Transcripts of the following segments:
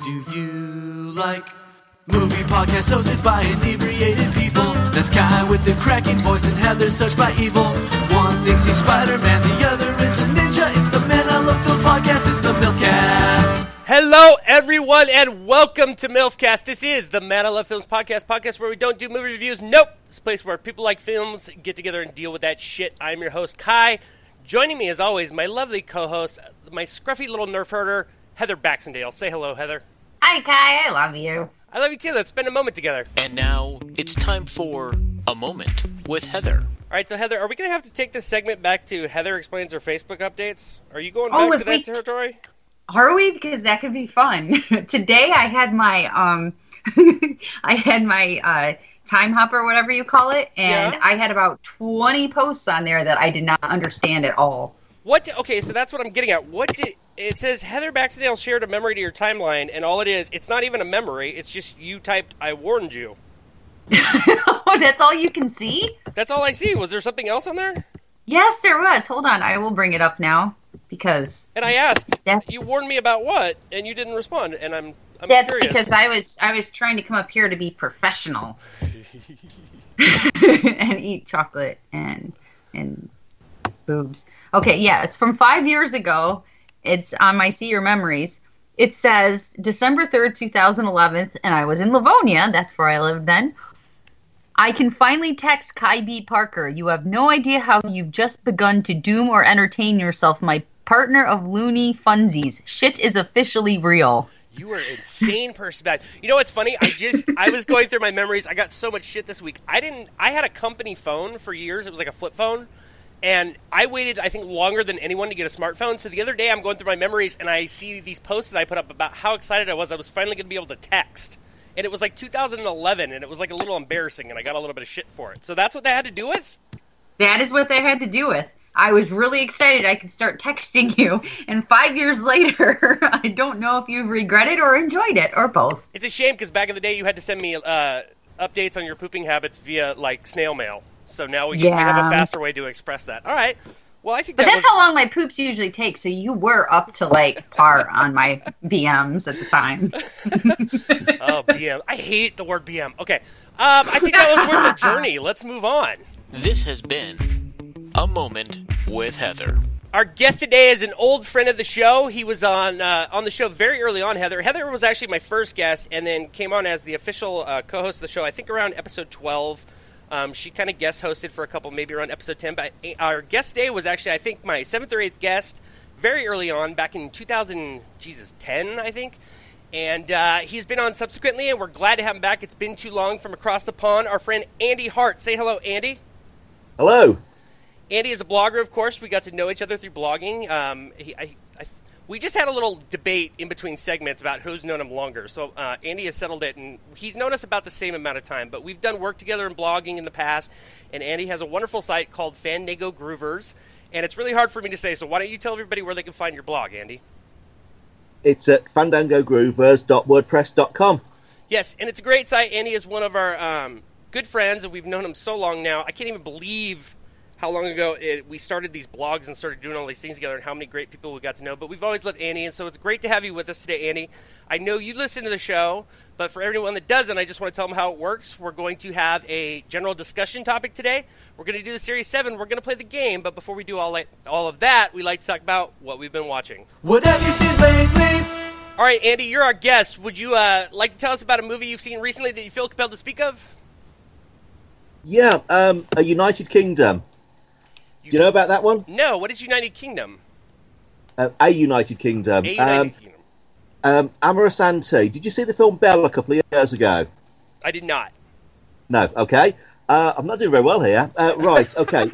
Do you like movie podcasts hosted by inebriated people? That's Kai with the cracking voice and Heather's touched by evil. One thinks he's Spider-Man, the other is a ninja. It's the Man I Love Films podcast, it's the MILFcast. Hello, everyone, and welcome to MILFcast. This is the Man I Love Films podcast where we don't do movie reviews. Nope, it's a place where people like films get together and deal with that shit. I'm your host, Kai. Joining me, as always, my lovely co-host, my scruffy little nerf herder, Heather Baxendale. Say hello, Heather. Hi, Kai. I love you. I love you, too. Let's spend a moment together. And now, it's time for A Moment with Heather. All right, so Heather, are we going to have to take this segment back to Heather Explains Her Facebook Updates? Are you going back to that territory? Are we? Because that could be fun. Today I had my time hopper, whatever you call it, and I had about 20 posts on there that I did not understand at all. Okay, so that's what I'm getting at. It says Heather Baxendale shared a memory to your timeline, and all it is, it's not even a memory, it's just you typed, I warned you. Oh, that's all you can see? That's all I see. Was there something else on there? Yes, there was. Hold on, I will bring it up now, because... And I asked, you warned me about what? And you didn't respond, and I'm that's curious. Because I was trying to come up here to be professional. And eat chocolate and boobs. Okay, yeah, it's from 5 years ago. It's on my See Your Memories. It says December 3rd, 2011, and I was in Livonia. That's where I lived then. I can finally text Kai B. Parker. You have no idea how you've just begun to doom or entertain yourself, my partner of loony funsies. Shit is officially real. You are an insane person back. You know what's funny? I was going through my memories. I got so much shit this week. I had a company phone for years. It was like a flip phone. And I waited, I think, longer than anyone to get a smartphone. So the other day I'm going through my memories and I see these posts that I put up about how excited I was finally going to be able to text. And it was like 2011 and it was like a little embarrassing and I got a little bit of shit for it. So that's what that had to do with? That is what they had to do with. I was really excited I could start texting you. And 5 years later, I don't know if you've regretted or enjoyed it or both. It's a shame because back in the day you had to send me updates on your pooping habits via like snail mail. So now we have a faster way to express that. All right. Well, I think that's how long my poops usually take. So you were up to like par on my BMs at the time. Oh, BM. I hate the word BM. Okay. I think that was worth the journey. Let's move on. This has been A Moment with Heather. Our guest today is an old friend of the show. He was on the show very early on, Heather. Heather was actually my first guest and then came on as the official co-host of the show, I think around episode 12. She kind of guest hosted for a couple, maybe around episode 10. But our guest today was actually, I think, my 7th or 8th guest very early on, back in 2010, I think. And he's been on subsequently, and we're glad to have him back. It's been too long from across the pond. Our friend Andy Hart. Say hello, Andy. Hello. Andy is a blogger, of course. We got to know each other through blogging. We just had a little debate in between segments about who's known him longer. So Andy has settled it, and he's known us about the same amount of time. But we've done work together in blogging in the past, and Andy has a wonderful site called Fandango Groovers. And it's really hard for me to say, so why don't you tell everybody where they can find your blog, Andy? It's at fandangogroovers.wordpress.com. Yes, and it's a great site. Andy is one of our good friends, and we've known him so long now. I can't even believe how long ago we started these blogs and started doing all these things together and how many great people we got to know. But we've always loved Andy, and so it's great to have you with us today, Andy. I know you listen to the show, but for everyone that doesn't, I just want to tell them how it works. We're going to have a general discussion topic today. We're going to do the Series 7. We're going to play the game, but before we do all of that, we like to talk about what we've been watching. What have you seen lately? All right, Andy, you're our guest. Would you like to tell us about a movie you've seen recently that you feel compelled to speak of? Yeah, A United Kingdom. Do you know about that one? No. What is United Kingdom? A United Kingdom. A United Kingdom. Amarasanti. Did you see the film Belle a couple of years ago? I did not. No. Okay. I'm not doing very well here. Right. Okay.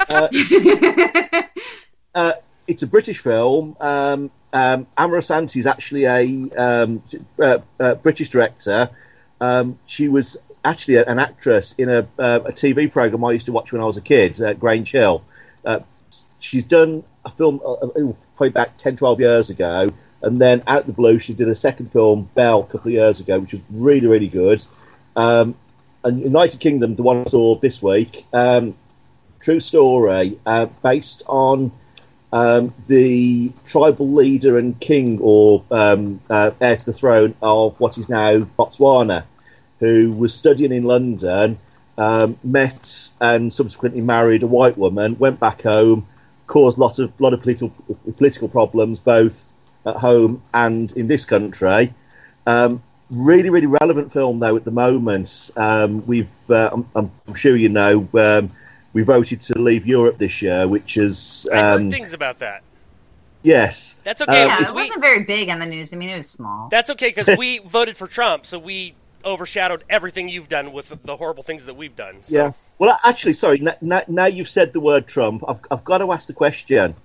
It's a British film. Amarasanti is actually a British director. She was actually an actress in a TV program I used to watch when I was a kid, Grange Hill. She's done a film probably back 10, 12 years ago, and then out the blue she did a second film, Belle, a couple of years ago, which was really, really good. And United Kingdom, the one I saw this week, true story, based on the tribal leader and king, or heir to the throne of what is now Botswana, who was studying in London, met and subsequently married a white woman, went back home, caused a lot of political problems both at home and in this country. Really, really relevant film though at the moment. I'm sure you know. We voted to leave Europe this year, which is... I heard things about that. Yes. That's okay. Yeah, it wasn't very big on the news. I mean, it was small. That's okay, because we voted for Trump, so we overshadowed everything you've done with the horrible things that we've done. So. Yeah. Well, actually, sorry, now you've said the word Trump, I've got to ask the question.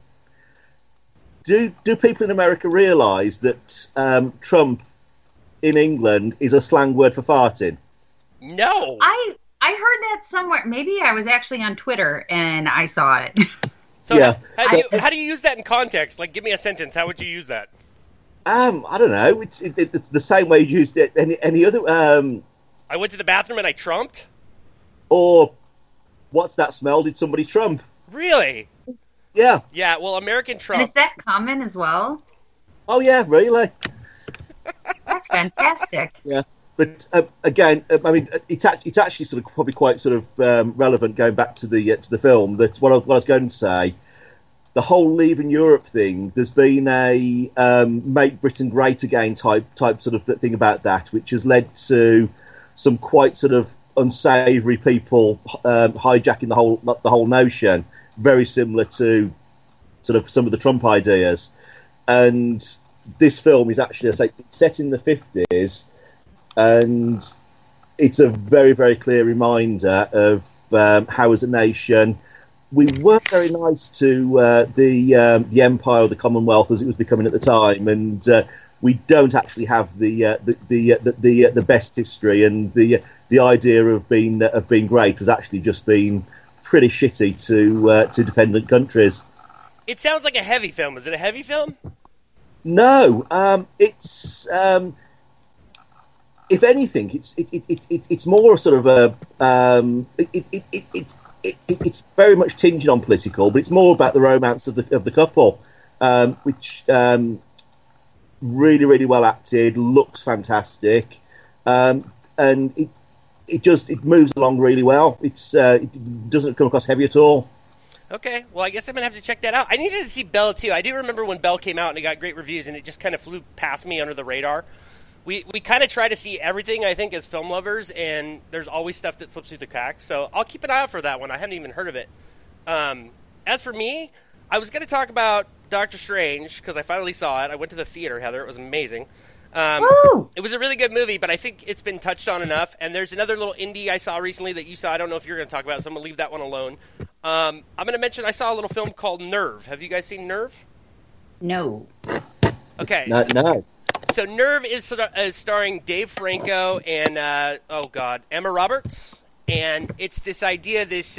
Do people in America realise that Trump in England is a slang word for farting? No. I heard that somewhere. Maybe I was actually on Twitter and I saw it. So yeah. How do you use that in context? Like, give me a sentence. How would you use that? I don't know. It's the same way you used it. Any other? I went to the bathroom and I trumped. Or what's that smell? Did somebody trump? Really? Yeah. Yeah. Well, American Trump. And is that common as well? Oh yeah, really? That's fantastic. Yeah. But again, I mean, it's actually sort of probably quite sort of relevant going back to the film. That what I was going to say, the whole leaving Europe thing. There's been a make Britain great again type sort of thing about that, which has led to some quite sort of unsavoury people hijacking the whole notion. Very similar to sort of some of the Trump ideas, and this film is actually set in the 50s. And it's a very, very clear reminder of how, as a nation, we weren't very nice to the empire, or the Commonwealth, as it was becoming at the time, and we don't actually have the best history. And the idea of being great has actually just been pretty shitty to dependent countries. It sounds like a heavy film. Is it a heavy film? No, it's. If anything, it's more sort of it's very much tinged on political, but it's more about the romance of the couple, which really, really well acted, looks fantastic, and it moves along really well. It doesn't come across heavy at all. Okay, well, I guess I'm going to have to check that out. I needed to see Belle, too. I do remember when Belle came out and it got great reviews, and it just kind of flew past me under the radar. We kind of try to see everything, I think, as film lovers, and there's always stuff that slips through the cracks. So I'll keep an eye out for that one. I haven't even heard of it. As for me, I was going to talk about Doctor Strange, because I finally saw it. I went to the theater, Heather. It was amazing. It was a really good movie, but I think it's been touched on enough. And there's another little indie I saw recently that you saw. I don't know if you're going to talk about it, so I'm going to leave that one alone. I'm going to mention I saw a little film called Nerve. Have you guys seen Nerve? No. Okay. No. So Nerve is starring Dave Franco and Emma Roberts, and it's this idea, this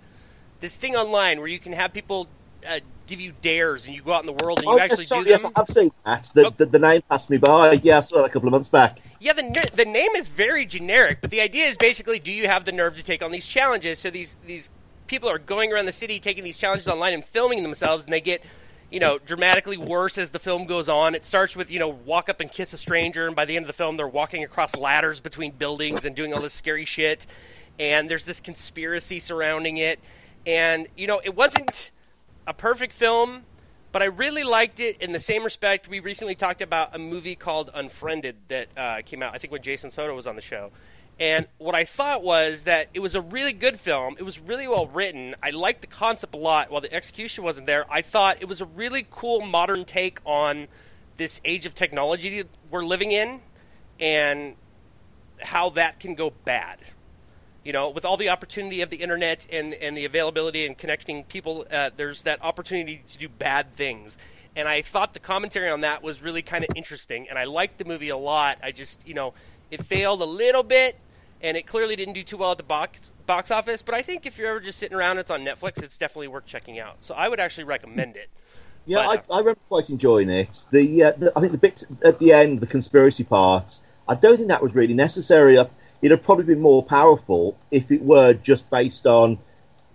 thing online where you can have people give you dares, and you go out in the world and you actually do them. Yes, I've seen that. The name passed me by. Yeah, I saw that a couple of months back. Yeah, the name is very generic, but the idea is basically, do you have the nerve to take on these challenges? So these people are going around the city taking these challenges online and filming themselves, and they get dramatically worse as the film goes on. It starts with, walk up and kiss a stranger, and by the end of the film, they're walking across ladders between buildings and doing all this scary shit. And there's this conspiracy surrounding it. And, it wasn't a perfect film, but I really liked it in the same respect. We recently talked about a movie called Unfriended that came out, I think, when Jason Soto was on the show. And what I thought was that it was a really good film. It was really well written. I liked the concept a lot. While the execution wasn't there, I thought it was a really cool modern take on this age of technology that we're living in and how that can go bad. With all the opportunity of the internet and the availability and connecting people, there's that opportunity to do bad things. And I thought the commentary on that was really kind of interesting. And I liked the movie a lot. I just, it failed a little bit. And it clearly didn't do too well at the box office. But I think if you're ever just sitting around, it's on Netflix, it's definitely worth checking out. So I would actually recommend it. Yeah, I remember quite enjoying it. I think the bit at the end, the conspiracy part, I don't think that was really necessary. It'd have probably been more powerful if it were just based on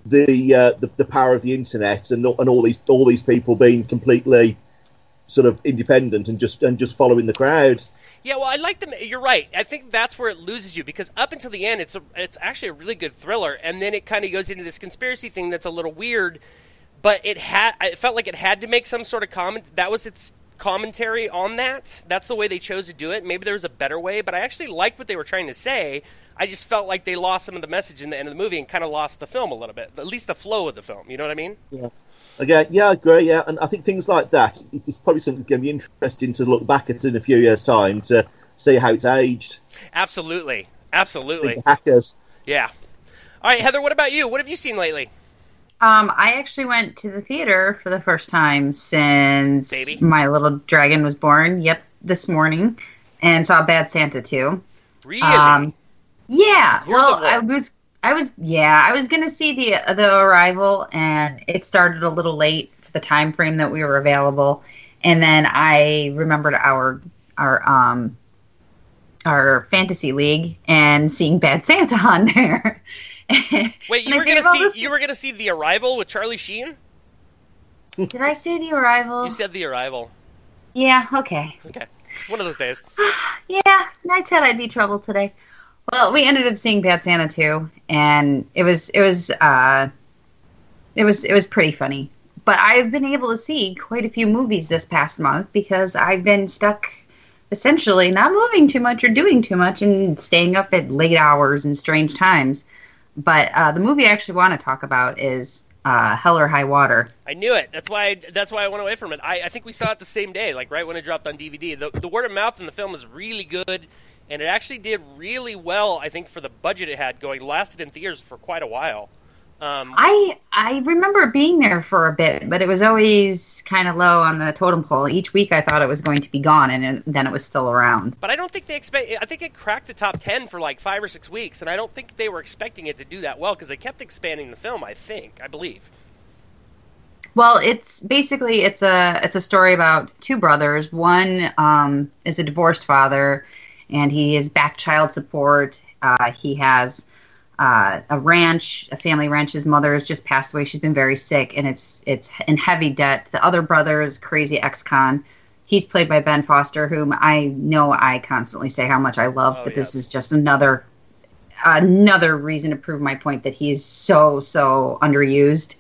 the power of the internet and all these people being completely sort of independent and just following the crowd. Yeah, well, I like them. You're right. I think that's where it loses you, because up until the end, it's actually a really good thriller, and then it kind of goes into this conspiracy thing that's a little weird. But it felt like it had to make some sort of comment. That was its commentary on that. That's the way they chose to do it. Maybe there was a better way, but I actually liked what they were trying to say. I just felt like they lost some of the message in the end of the movie and kind of lost the film a little bit, at least the flow of the film. You know what I mean? Yeah. Again, yeah, I agree. Yeah, and I think things like that, it's probably something going to be interesting to look back at in a few years' time to see how it's aged. Absolutely. The hackers. Yeah. All right, Heather, what about you? What have you seen lately? I actually went to the theater for the first time since my little dragon was born. Yep, this morning, and saw Bad Santa 2. Really? Yeah. You're well, the I was gonna see the Arrival, and it started a little late for the time frame that we were available, and then I remembered our fantasy league and seeing Bad Santa on there. Wait, you were gonna see The Arrival with Charlie Sheen? Did I say The Arrival? You said The Arrival. Yeah. Okay. Okay. It's one of those days. Yeah, I said I'd be trouble today. Well, we ended up seeing Bad Santa 2, and it was pretty funny. But I've been able to see quite a few movies this past month because I've been stuck, essentially not moving too much or doing too much and staying up at late hours and strange times. But the movie I actually want to talk about is Hell or High Water. I knew it. That's why I went away from it. I think we saw it the same day, like right when it dropped on DVD. The word of mouth in the film is really good, and it actually did really well, I think, for the budget it had going. It lasted in theaters for quite a while. I remember being there for a bit, but it was always kind of low on the totem pole. Each week I thought it was going to be gone, and then it was still around. But I don't think I think it cracked the top 10 for like 5 or 6 weeks, and I don't think they were expecting it to do that well because they kept expanding the film, I believe. Well, it's a story about two brothers. One is a divorced father, and he is back child support. He has a ranch, a family ranch. His mother has just passed away. She's been very sick, and it's in heavy debt. The other brother is crazy ex-con. He's played by Ben Foster, whom I know I constantly say how much I love, but yes. This is just another reason to prove my point that he's so underused.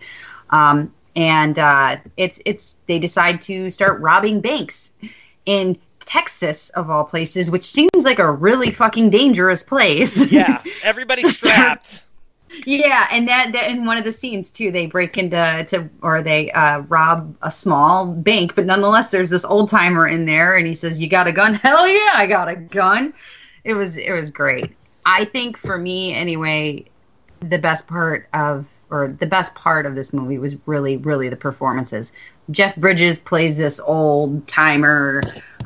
And they decide to start robbing banks in Texas, of all places, which seems like a really fucking dangerous place. Yeah, everybody's strapped. Yeah, and that in one of the scenes too, they break into they rob a small bank, but nonetheless, there's this old timer in there, and he says, "You got a gun?" Hell yeah, I got a gun. It was great. I think for me, anyway, the best part of this movie was really, really the performances. Jeff Bridges plays this old timer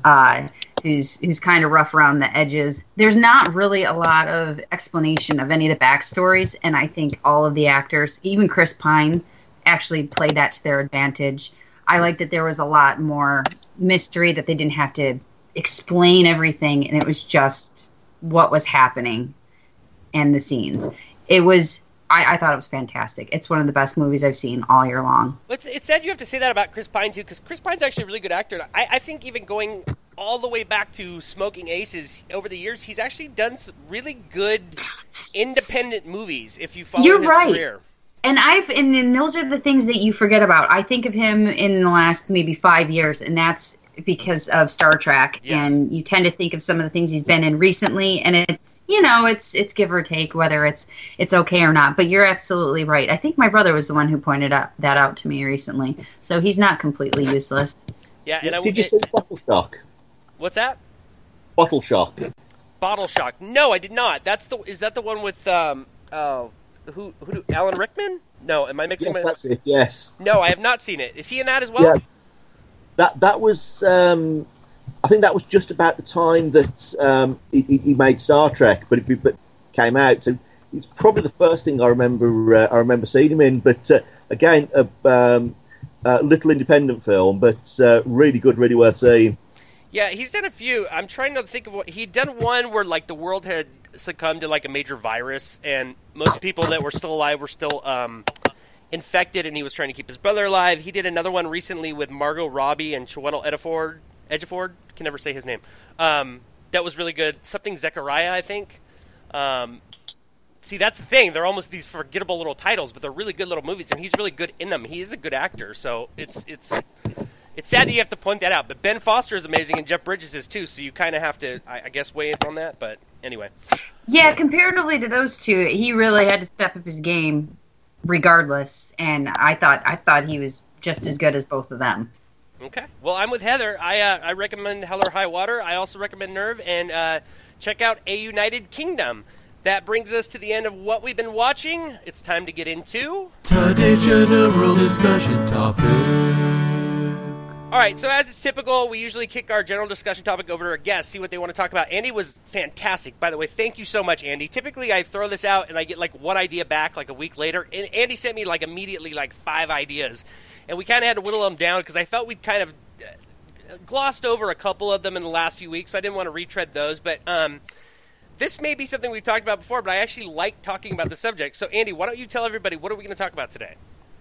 who's kind of rough around the edges. There's not really a lot of explanation of any of the backstories, and I think all of the actors, even Chris Pine, actually played that to their advantage. I like that there was a lot more mystery, that they didn't have to explain everything, and it was just what was happening and the scenes. It was... I thought it was fantastic. It's one of the best movies I've seen all year long. It's sad you have to say that about Chris Pine, too, because Chris Pine's actually a really good actor. I think even going all the way back to Smoking Aces, over the years, he's actually done some really good independent movies, if you follow his career. And and those are the things that you forget about. I think of him in the last maybe 5 years, and that's because of Star Trek. Yes. And you tend to think of some of the things he's been in recently, and it's give or take whether it's okay or not. But you're absolutely right. I think my brother was the one who pointed that out to me recently. So he's not completely useless. Yeah. And did you see Bottle Shock? What's that? Bottle Shock. Bottle Shock. No, I did not. Is that the one with Alan Rickman? No, am I mixing? Yes, that's it. Yes. No, I have not seen it. Is he in that as well? Yeah. That was. I think that was just about the time that he made Star Trek, but it came out. So it's probably the first thing I remember seeing him in. But again, a little independent film, but really good, really worth seeing. Yeah, he's done a few. I'm trying to think of what he'd done. One where like the world had succumbed to like a major virus, and most people that were still alive were still infected and he was trying to keep his brother alive. He did another one recently with Margot Robbie and Chiwetel Ejiofor. Can never say his name. That was really good. Something Zechariah, I think. See, that's the thing. They're almost these forgettable little titles, but they're really good little movies, and he's really good in them. He is a good actor, so it's sad that you have to point that out. But Ben Foster is amazing, and Jeff Bridges is too, so you kind of have to, I guess, weigh in on that. But anyway. Yeah, comparatively to those two, he really had to step up his game regardless, and I thought he was just as good as both of them. Okay. Well, I'm with Heather. I recommend Hell or High Water. I also recommend Nerve, and check out A United Kingdom. That brings us to the end of what we've been watching. It's time to get into today's general discussion topic. All right, so as is typical, we usually kick our general discussion topic over to our guests, see what they want to talk about. Andy was fantastic. By the way, thank you so much, Andy. Typically, I throw this out, and I get, one idea back, a week later. And Andy sent me, immediately, 5 ideas. And we kind of had to whittle them down because I felt we'd kind of glossed over a couple of them in the last few weeks. So I didn't want to retread those. But this may be something we've talked about before, but I actually like talking about the subject. So, Andy, why don't you tell everybody, what are we going to talk about today?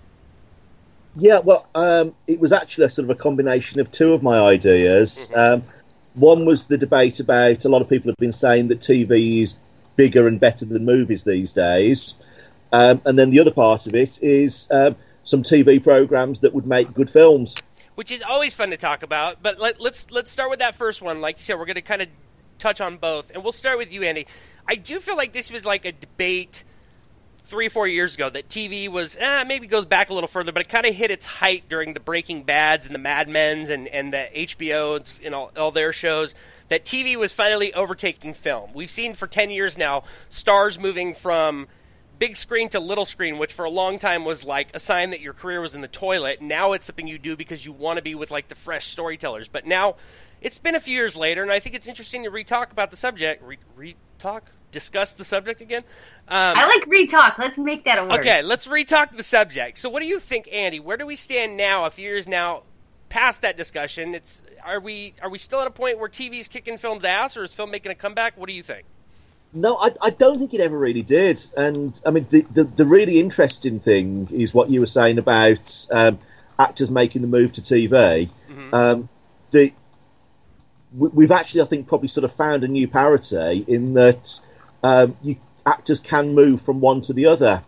Yeah, well, it was actually a sort of a combination of two of my ideas. One was the debate about, a lot of people have been saying that TV is bigger and better than movies these days. And then the other part of it is some TV programs that would make good films. Which is always fun to talk about, but let's start with that first one. Like you said, we're going to kind of touch on both, and we'll start with you, Andy. I do feel like this was a debate 3 or 4 years ago that TV was, maybe goes back a little further, but it kind of hit its height during the Breaking Bads and the Mad Men's and the HBO's and all their shows, that TV was finally overtaking film. We've seen for 10 years now stars moving from big screen to little screen, which for a long time was a sign that your career was in the toilet. Now it's something you do because you want to be with the fresh storytellers. But now it's been a few years later, and I think it's interesting to re-talk about the subject. Discuss the subject again. I like re-talk. Let's make that a word. Okay, let's re-talk the subject. So what do you think, Andy? Where do we stand now, a few years now, past that discussion? Are we still at a point where TV's kicking film's ass, or is film making a comeback? What do you think? No, I don't think it ever really did. And, I mean, the really interesting thing is what you were saying about actors making the move to TV. Mm-hmm. We've actually, I think, probably sort of found a new parity in that actors can move from one to the other.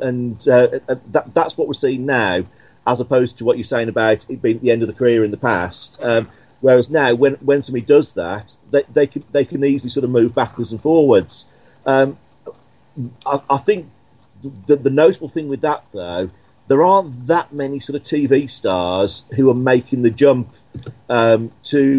That's what we're seeing now, as opposed to what you're saying about it being at the end of the career in the past. Whereas now, when somebody does that, they can easily sort of move backwards and forwards. I think the notable thing with that, though, there aren't that many sort of TV stars who are making the jump from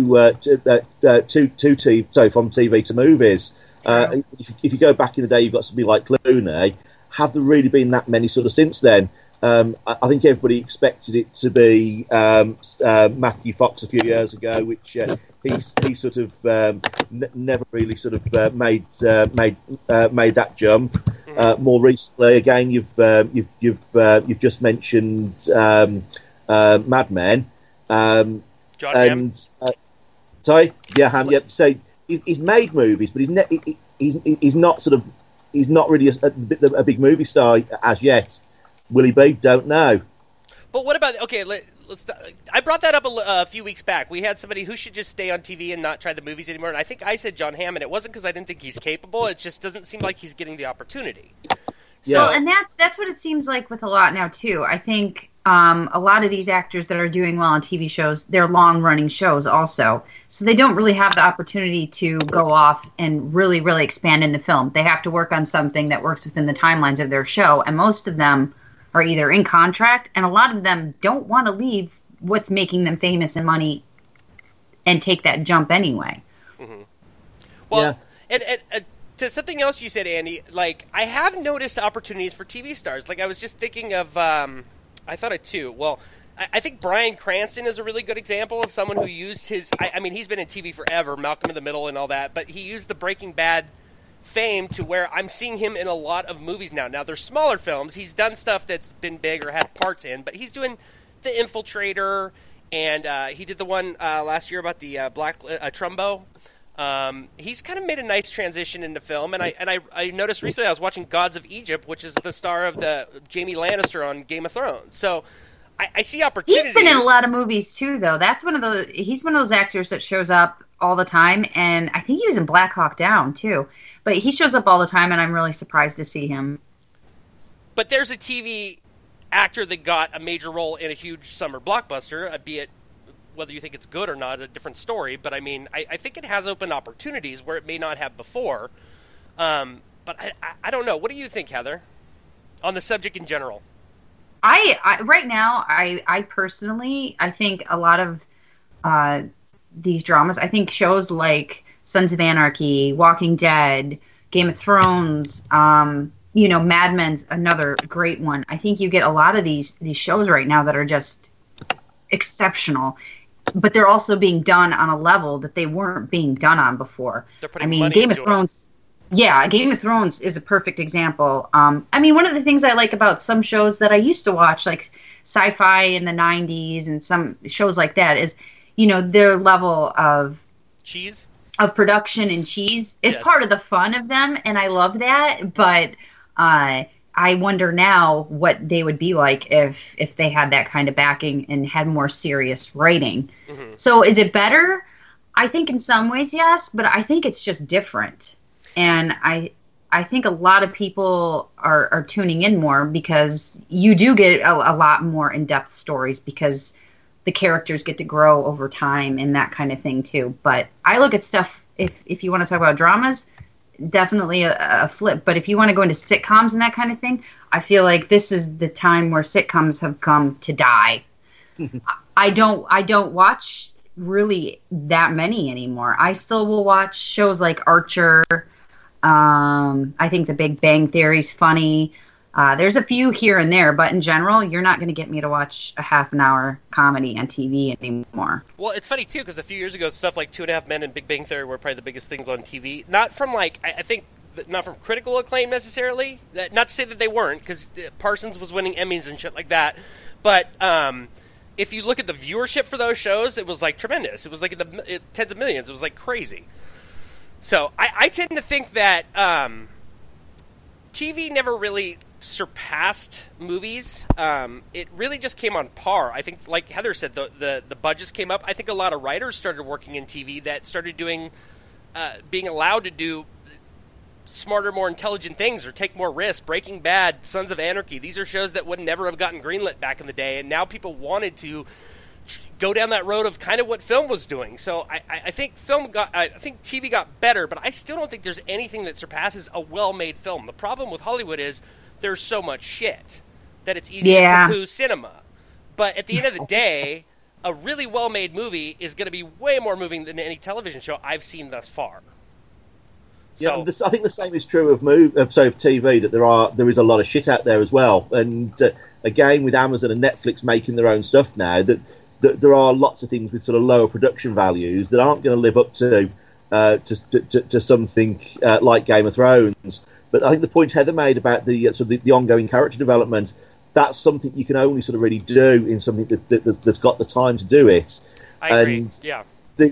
TV to movies. If you go back in the day, you've got somebody like Clooney. Have there really been that many sort of since then? I think everybody expected it to be Matthew Fox a few years ago, which he sort of never really sort of made that jump. More recently, again, you've just mentioned Mad Men. John Hamm. Sorry, yeah, Hamm. Yeah, so he's made movies, but he's not really a big movie star as yet. Will he be? Don't know. But what about, okay, let's. I brought that up a few weeks back. We had somebody who should just stay on TV and not try the movies anymore, and I think I said John Hamm, and it wasn't because I didn't think he's capable. It just doesn't seem like he's getting the opportunity. So, yeah. And that's what it seems like with a lot now, too. I think a lot of these actors that are doing well on TV shows, they're long-running shows also. So they don't really have the opportunity to go off and really, really expand into film. They have to work on something that works within the timelines of their show, and most of them are either in contract, and a lot of them don't want to leave what's making them famous and money and take that jump anyway. Mm-hmm. Well, yeah. And to something else you said, Andy, I have noticed opportunities for TV stars. I was just thinking of, I thought of two. Well, I think Bryan Cranston is a really good example of someone who used his, I mean, he's been in TV forever, Malcolm in the Middle and all that, but he used the Breaking Bad fame to where I'm seeing him in a lot of movies now. Now, they're smaller films. He's done stuff that's been big or had parts in, but he's doing The Infiltrator, and he did the one last year about the Black Trumbo. He's kind of made a nice transition into film, and I noticed recently I was watching Gods of Egypt, which is the star of the Jaime Lannister on Game of Thrones. So I see opportunities. He's been in a lot of movies too, though. He's one of those actors that shows up all the time, and I think he was in Black Hawk Down too. But he shows up all the time, and I'm really surprised to see him. But there's a TV actor that got a major role in a huge summer blockbuster, be it whether you think it's good or not, a different story. But I mean, I think it has opened opportunities where it may not have before. But I don't know. What do you think, Heather, on the subject in general? I right now, I personally, I think a lot of these dramas, I think shows like Sons of Anarchy, Walking Dead, Game of Thrones, Mad Men's another great one. I think you get a lot of these shows right now that are just exceptional, but they're also being done on a level that they weren't being done on before. I mean, Game of Thrones. Yeah, Game of Thrones is a perfect example. I mean, one of the things I like about some shows that I used to watch, like sci-fi in the 90s and some shows like that, is, their level of cheese, of production and cheese is part of the fun of them, and I love that. But I wonder now what they would be like if they had that kind of backing and had more serious writing. Mm-hmm. So is it better? I think in some ways, yes, but I think it's just different. And I think a lot of people are tuning in more because you do get a lot more in-depth stories because the characters get to grow over time and that kind of thing too. But I look at stuff, if you want to talk about dramas, definitely a flip. But if you want to go into sitcoms and that kind of thing, I feel like this is the time where sitcoms have come to die. I don't watch really that many anymore. I still will watch shows like Archer. I think The Big Bang Theory's funny. There's a few here and there, but in general, you're not going to get me to watch a half an hour comedy on TV anymore. Well, it's funny, too, because a few years ago, stuff like Two and a Half Men and Big Bang Theory were probably the biggest things on TV. Not from, I think, not from critical acclaim necessarily. Not to say that they weren't, because Parsons was winning Emmys and shit like that. But if you look at the viewership for those shows, it was, tremendous. It was, in the tens of millions. It was, crazy. So I tend to think that TV never really surpassed movies. It really just came on par. I think, like Heather said, the budgets came up. I think a lot of writers started working in TV that started doing, being allowed to do smarter, more intelligent things or take more risks. Breaking Bad, Sons of Anarchy, these are shows that would never have gotten greenlit back in the day, and now people wanted to go down that road of kind of what film was doing. So I think TV got better, but I still don't think there's anything that surpasses a well-made film. The problem with Hollywood is there's so much shit that it's easy to poo-poo cinema. But at the end of the day, a really well-made movie is going to be way more moving than any television show I've seen thus far. Yeah, I think the same is true of TV. That there is a lot of shit out there as well. And again, with Amazon and Netflix making their own stuff now, that there are lots of things with sort of lower production values that aren't going to live up to something like Game of Thrones. But I think the point Heather made about the ongoing character development, that's something you can only sort of really do in something that's got the time to do it. I agree. Yeah.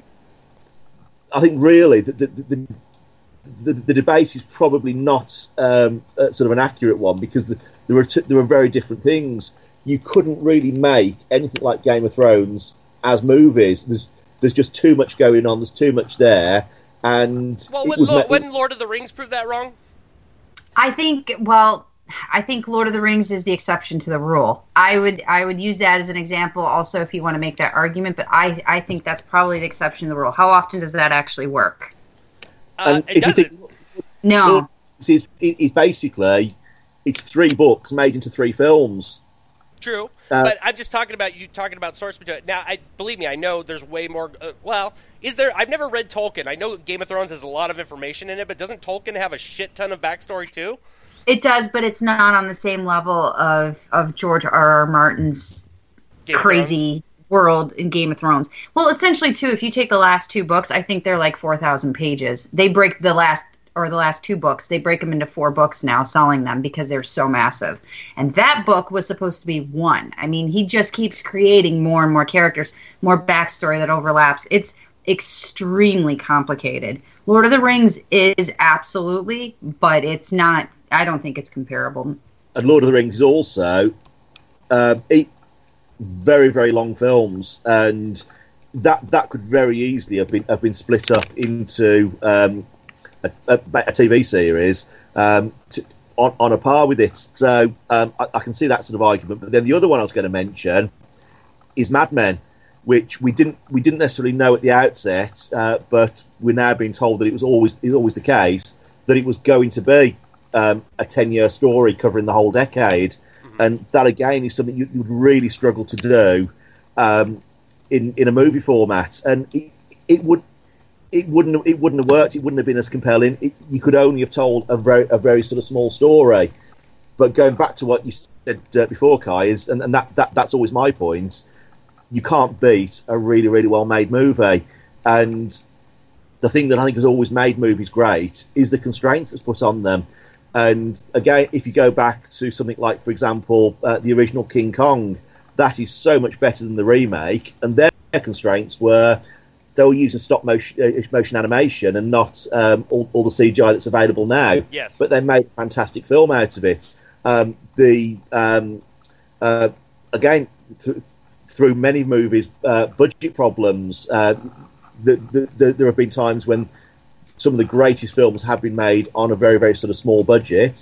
I think really the debate is probably not sort of an accurate one because there were very different things. You couldn't really make anything like Game of Thrones as movies. There's just too much going on. There's too much there, and wouldn't Lord of the Rings prove that wrong? I think Lord of the Rings is the exception to the rule. I would use that as an example also if you want to make that argument, but I think that's probably the exception to the rule. How often does that actually work? It doesn't. No. It's basically 3 books made into 3 films. True, but I'm just talking about source material. Now, believe me, I know there's way more. Is there? I've never read Tolkien. I know Game of Thrones has a lot of information in it, but doesn't Tolkien have a shit ton of backstory too? It does, but it's not on the same level of George R.R. Martin's crazy world in Game of Thrones. Well, essentially, too, if you take the last 2 books, I think they're 4,000 pages. They break the last 2 books, they break them into 4 books now, selling them because they're so massive. And that book was supposed to be 1. I mean, he just keeps creating more and more characters, more backstory that overlaps. It's extremely complicated. Lord of the Rings is absolutely, but it's not. I don't think it's comparable. And Lord of the Rings is also very, very long films, and that could very easily have been split up into a TV series on a par with it. So I can see that sort of argument. But then the other one I was going to mention is Mad Men, which we didn't necessarily know at the outset, but we're now being told that it was always the case that it was going to be a 10-year story covering the whole decade, and that again is something you would really struggle to do in a movie format, and it wouldn't have worked. It wouldn't have been as compelling. You could only have told a very sort of small story. But going back to what you said before, Kai, and that's always my point. You can't beat a really, really well made movie, and the thing that I think has always made movies great is the constraints that's put on them. And again, if you go back to something like, for example, the original King Kong, that is so much better than the remake, and their constraints were they were using stop motion animation and not all the CGI that's available now. Yes. But they made a fantastic film out of it. Again, through many movies, budget problems, there have been times when some of the greatest films have been made on a very, very sort of small budget.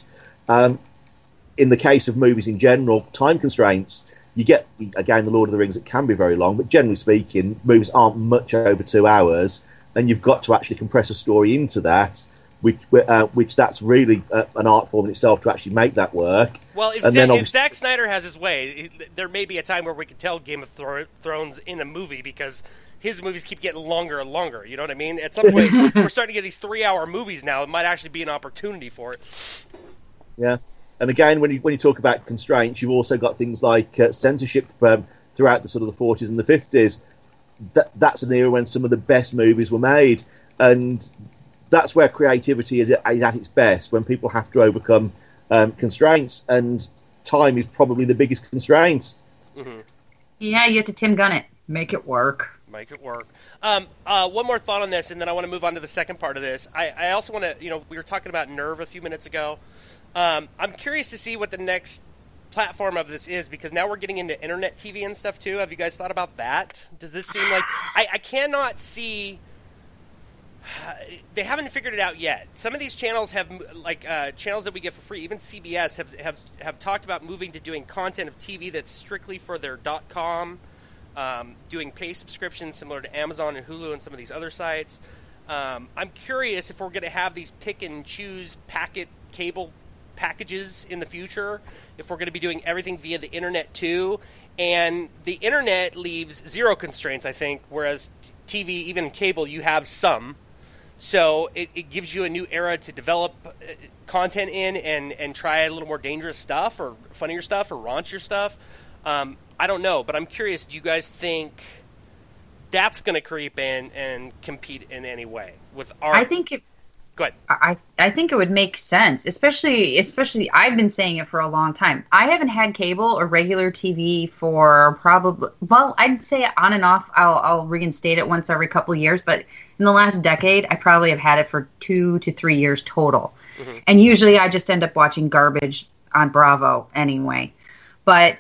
In the case of movies in general, time constraints. You get, again, the Lord of the Rings, it can be very long, but generally speaking, movies aren't much over 2 hours, and you've got to actually compress a story into that, which that's really an art form in itself to actually make that work. Well, if Zack Snyder has his way, there may be a time where we can tell Game of Thrones in a movie, because his movies keep getting longer and longer, you know what I mean? At some point, we're starting to get these 3-hour movies now. It might actually be an opportunity for it. Yeah. And again, when you talk about constraints, you've also got things like censorship throughout the sort of the 40s and the 50s. That's an era when some of the best movies were made, and that's where creativity is at its best, when people have to overcome constraints, and time is probably the biggest constraint. Mm-hmm. Yeah, you have to Tim Gunn it. Make it work. Make it work. One more thought on this, and then I want to move on to the second part of this. I also want to, we were talking about Nerve a few minutes ago. I'm curious to see what the next platform of this is, because now we're getting into internet TV and stuff too. Have you guys thought about that? Does this seem like I cannot see? They haven't figured it out yet. Some of these channels have channels that we get for free. Even CBS have talked about moving to doing content of TV that's strictly for their .com, doing pay subscriptions similar to Amazon and Hulu and some of these other sites. I'm curious if we're going to have these pick and choose cable packages in the future, if we're going to be doing everything via the internet too. And the internet leaves zero constraints, I think, whereas TV, even cable, you have some. So it gives you a new era to develop content in and try a little more dangerous stuff or funnier stuff or raunchier stuff. I don't know, but I'm curious, do you guys think that's going to creep in and compete in any way with our... I think it... Go ahead. I think it would make sense, especially I've been saying it for a long time. I haven't had cable or regular TV for probably, well, I'd say on and off. I'll reinstate it once every couple of years, but in the last decade, I probably have had it for 2 to 3 years total. Mm-hmm. And usually I just end up watching garbage on Bravo anyway. But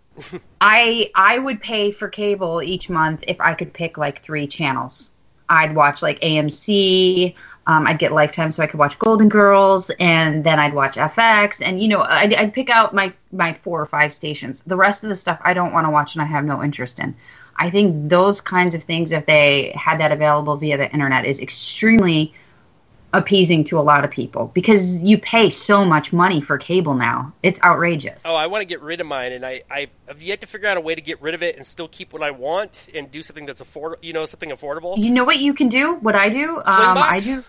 I would pay for cable each month if I could pick like 3 channels. I'd watch like AMC, I'd get Lifetime so I could watch Golden Girls, and then I'd watch FX, and I'd pick out my 4 or 5 stations. The rest of the stuff I don't want to watch and I have no interest in. I think those kinds of things, if they had that available via the internet, is extremely appeasing to a lot of people, because you pay so much money for cable now. It's outrageous. Oh, I want to get rid of mine, and I have yet to figure out a way to get rid of it and still keep what I want and do something that's something affordable. You know what you can do? What I do? I do.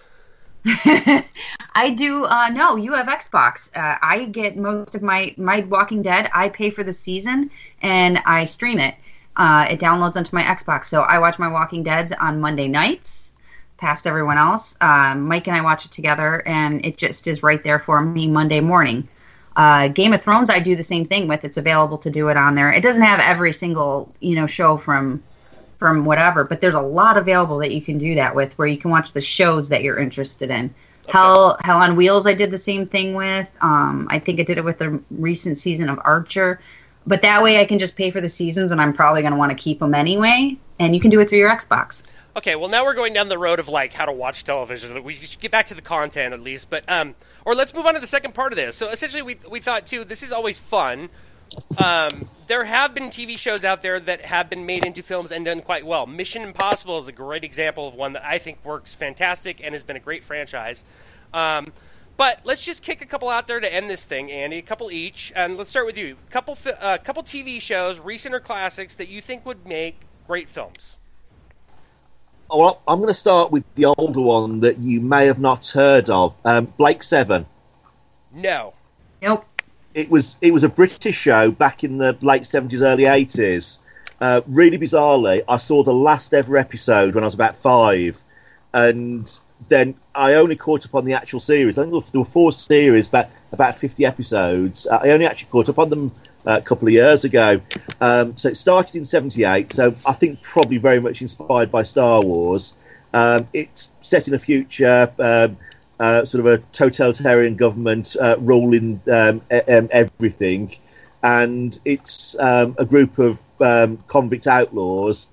No, you have Xbox. I get most of my Walking Dead. I pay for the season and I stream it. It downloads onto my Xbox. So I watch my Walking Deads on Monday nights past everyone else. Mike and I watch it together, and it just is right there for me Monday morning. Game of Thrones, I do the same thing with. It's available to do it on there. It doesn't have every single show from from whatever. But there's a lot available that you can do that with, where you can watch the shows that you're interested in. Okay. Hell on Wheels, I did the same thing with. I think I did it with the recent season of Archer. But that way I can just pay for the seasons, and I'm probably going to want to keep them anyway. And you can do it through your Xbox. Okay, well, now we're going down the road of, like, how to watch television. We should get back to the content, at least. But or let's move on to the second part of this. So, essentially, we thought, too, this is always fun. There have been TV shows out there that have been made into films and done quite well. Mission Impossible is a great example of one that I think works fantastic and has been a great franchise. But let's just kick a couple out there to end this thing, Andy. A couple each, and let's start with you. Couple TV shows, recent or classics, that you think would make great films. Oh, well, I'm going to start with the older one that you may have not heard of, Blake 7. No. Nope. It was a British show back in the late 70s, early 80s. Really bizarrely, I saw the last ever episode when I was about 5, and then I only caught up on the actual series. I think there were 4 series, about 50 episodes. I only actually caught up on them a couple of years ago. So it started in 78, so I think probably very much inspired by Star Wars. It's set in a future, sort of a totalitarian government ruling everything. And it's a group of convict outlaws.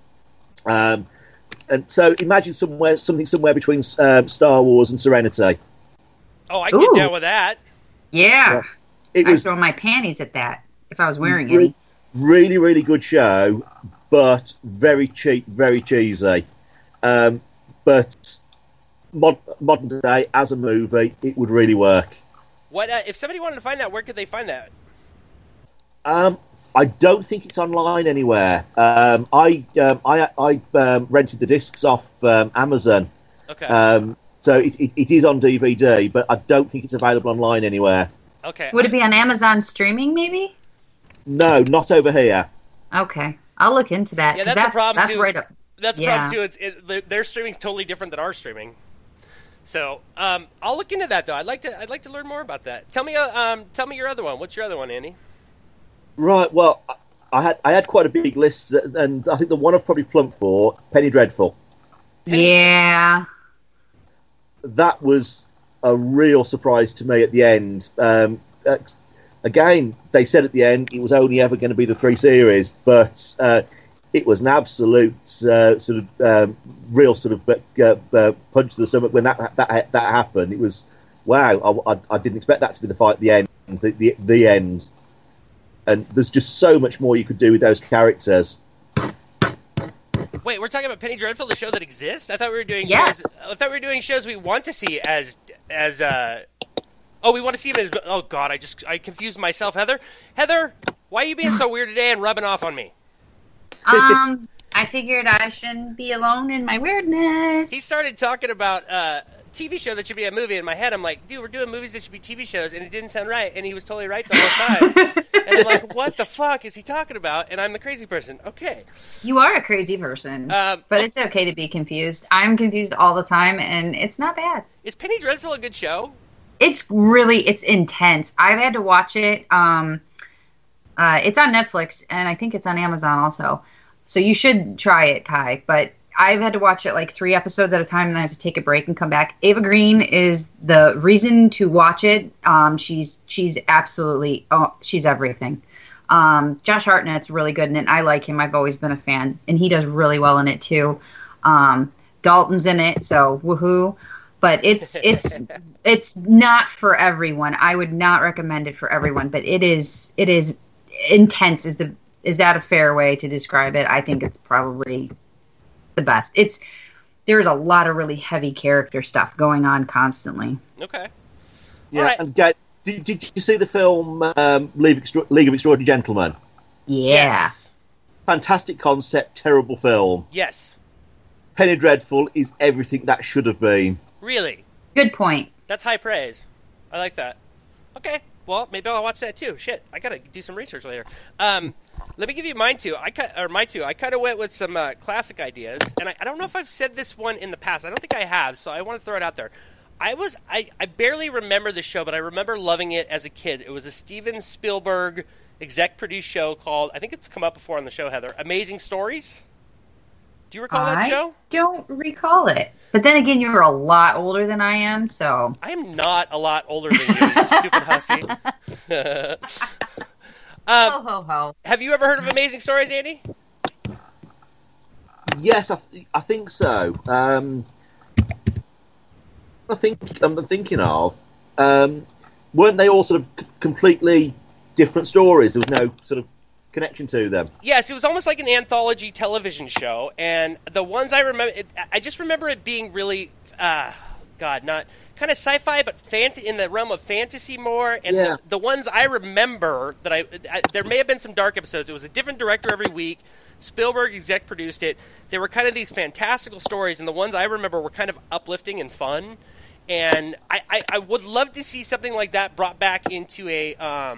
And so imagine something somewhere between Star Wars and Serenity. Oh, I can get down with that. Yeah. It was, I'd throw my panties at that if I was wearing any. Really, really good show, but very cheap, very cheesy. But modern day, as a movie, it would really work. What if somebody wanted to find that? Where could they find that? I don't think it's online anywhere. I rented the discs off Amazon. Okay. So it is on DVD, but I don't think it's available online anywhere. Okay. Would it be on Amazon streaming, maybe? No, not over here. Okay. I'll look into that. Yeah, that's the problem, that's too. Right up. That's the problem, too. Their streaming's totally different than our streaming. So I'll look into that, though. I'd like to learn more about that. Tell me your other one. What's your other one, Andy? Right. Well, I had quite a big list, and I think the one I've probably plumped for, Penny Dreadful. Yeah. That was a real surprise to me at the end. Again, they said at the end it was only ever going to be the 3 series, but it was an absolute real sort of punch to the stomach when that happened. It was wow. I didn't expect that to be the fight at the end. The end. And there's just so much more you could do with those characters. Wait, we're talking about Penny Dreadful, the show that exists? I thought we were doing yes. shows. I thought we were doing shows we want to see as. Oh, we want to see them as. Oh God, I confused myself, Heather. Heather, why are you being so weird today and rubbing off on me? I figured I shouldn't be alone in my weirdness. He started talking about TV show that should be a movie. In my head, I'm like, dude, we're doing movies that should be TV shows, and it didn't sound right. And he was totally right the whole time. And I'm like, what the fuck is he talking about? And I'm the crazy person. Okay. You are a crazy person. But it's okay to be confused. I'm confused all the time, and it's not bad. Is Penny Dreadful a good show? It's intense. I've had to watch it. It's on Netflix, and I think it's on Amazon also. So you should try it, Kai. But I've had to watch it like 3 episodes at a time, and I have to take a break and come back. Ava Green is the reason to watch it. She's absolutely she's everything. Josh Hartnett's really good in it. I like him. I've always been a fan, and he does really well in it too. Dalton's in it, so woohoo! But it's not for everyone. I would not recommend it for everyone, but it is intense. Is that a fair way to describe it? I think it's probably the best. There's a lot of really heavy character stuff going on constantly. Okay. Yeah. All right. And did you see the film League of Extraordinary Gentlemen? Yeah. Yes. Fantastic concept, terrible film. Yes. Penny Dreadful is everything that should have been. Really? Good point. That's high praise. I like that. Okay. Well, maybe I'll watch that too. Shit, I gotta do some research later. Let me give you mine too. My two. I kind of went with some classic ideas, and I don't know if I've said this one in the past. I don't think I have, so I want to throw it out there. I barely remember the show, but I remember loving it as a kid. It was a Steven Spielberg exec-produced show called, I think it's come up before on the show, Heather, Amazing Stories. Do you recall that show? I don't recall it. But then again, you're a lot older than I am, so... I am not a lot older than you, you stupid hussy. Ho, ho, ho. Have you ever heard of Amazing Stories, Andy? Yes, I think so. I'm thinking of, weren't they all sort of completely different stories? There was no sort of connection to them. Yes, it was almost like an anthology television show, and the ones I remember, I just remember it being really, not kind of sci-fi, but in the realm of fantasy more. And Yeah. the ones I remember that there may have been some dark episodes. It was a different director every week. Spielberg exec produced it. They were kind of these fantastical stories, and the ones I remember were kind of uplifting and fun. And I would love to see something like that brought back into a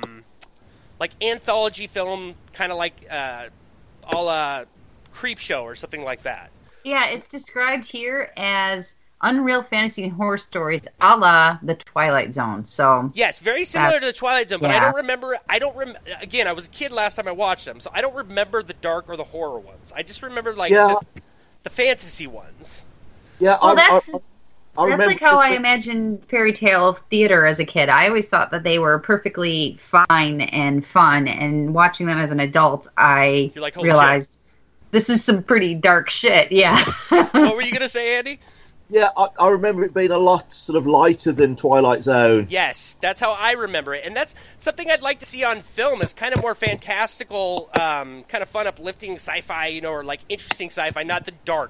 like anthology film, kind of like a la Creep Show or something like that. Yeah, it's described here as unreal fantasy and horror stories a la The Twilight Zone. So Yes, very similar to The Twilight Zone, but yeah. I don't remember. Again, I was a kid last time I watched them, so I don't remember the dark or the horror ones. I just remember like the fantasy ones. Yeah, Well, that's remember like how I just- imagined fairy tale theater as a kid. I always thought that they were perfectly fine and fun, and watching them as an adult, I You're like, holy realized this is some pretty dark shit. Yeah. What were you gonna say, Andy? Yeah, I remember it being a lot sort of lighter than Twilight Zone. Yes, that's how I remember it, and that's something I'd like to see on film. Is kind of more fantastical, kind of fun, uplifting sci-fi, or like interesting sci-fi, not the dark.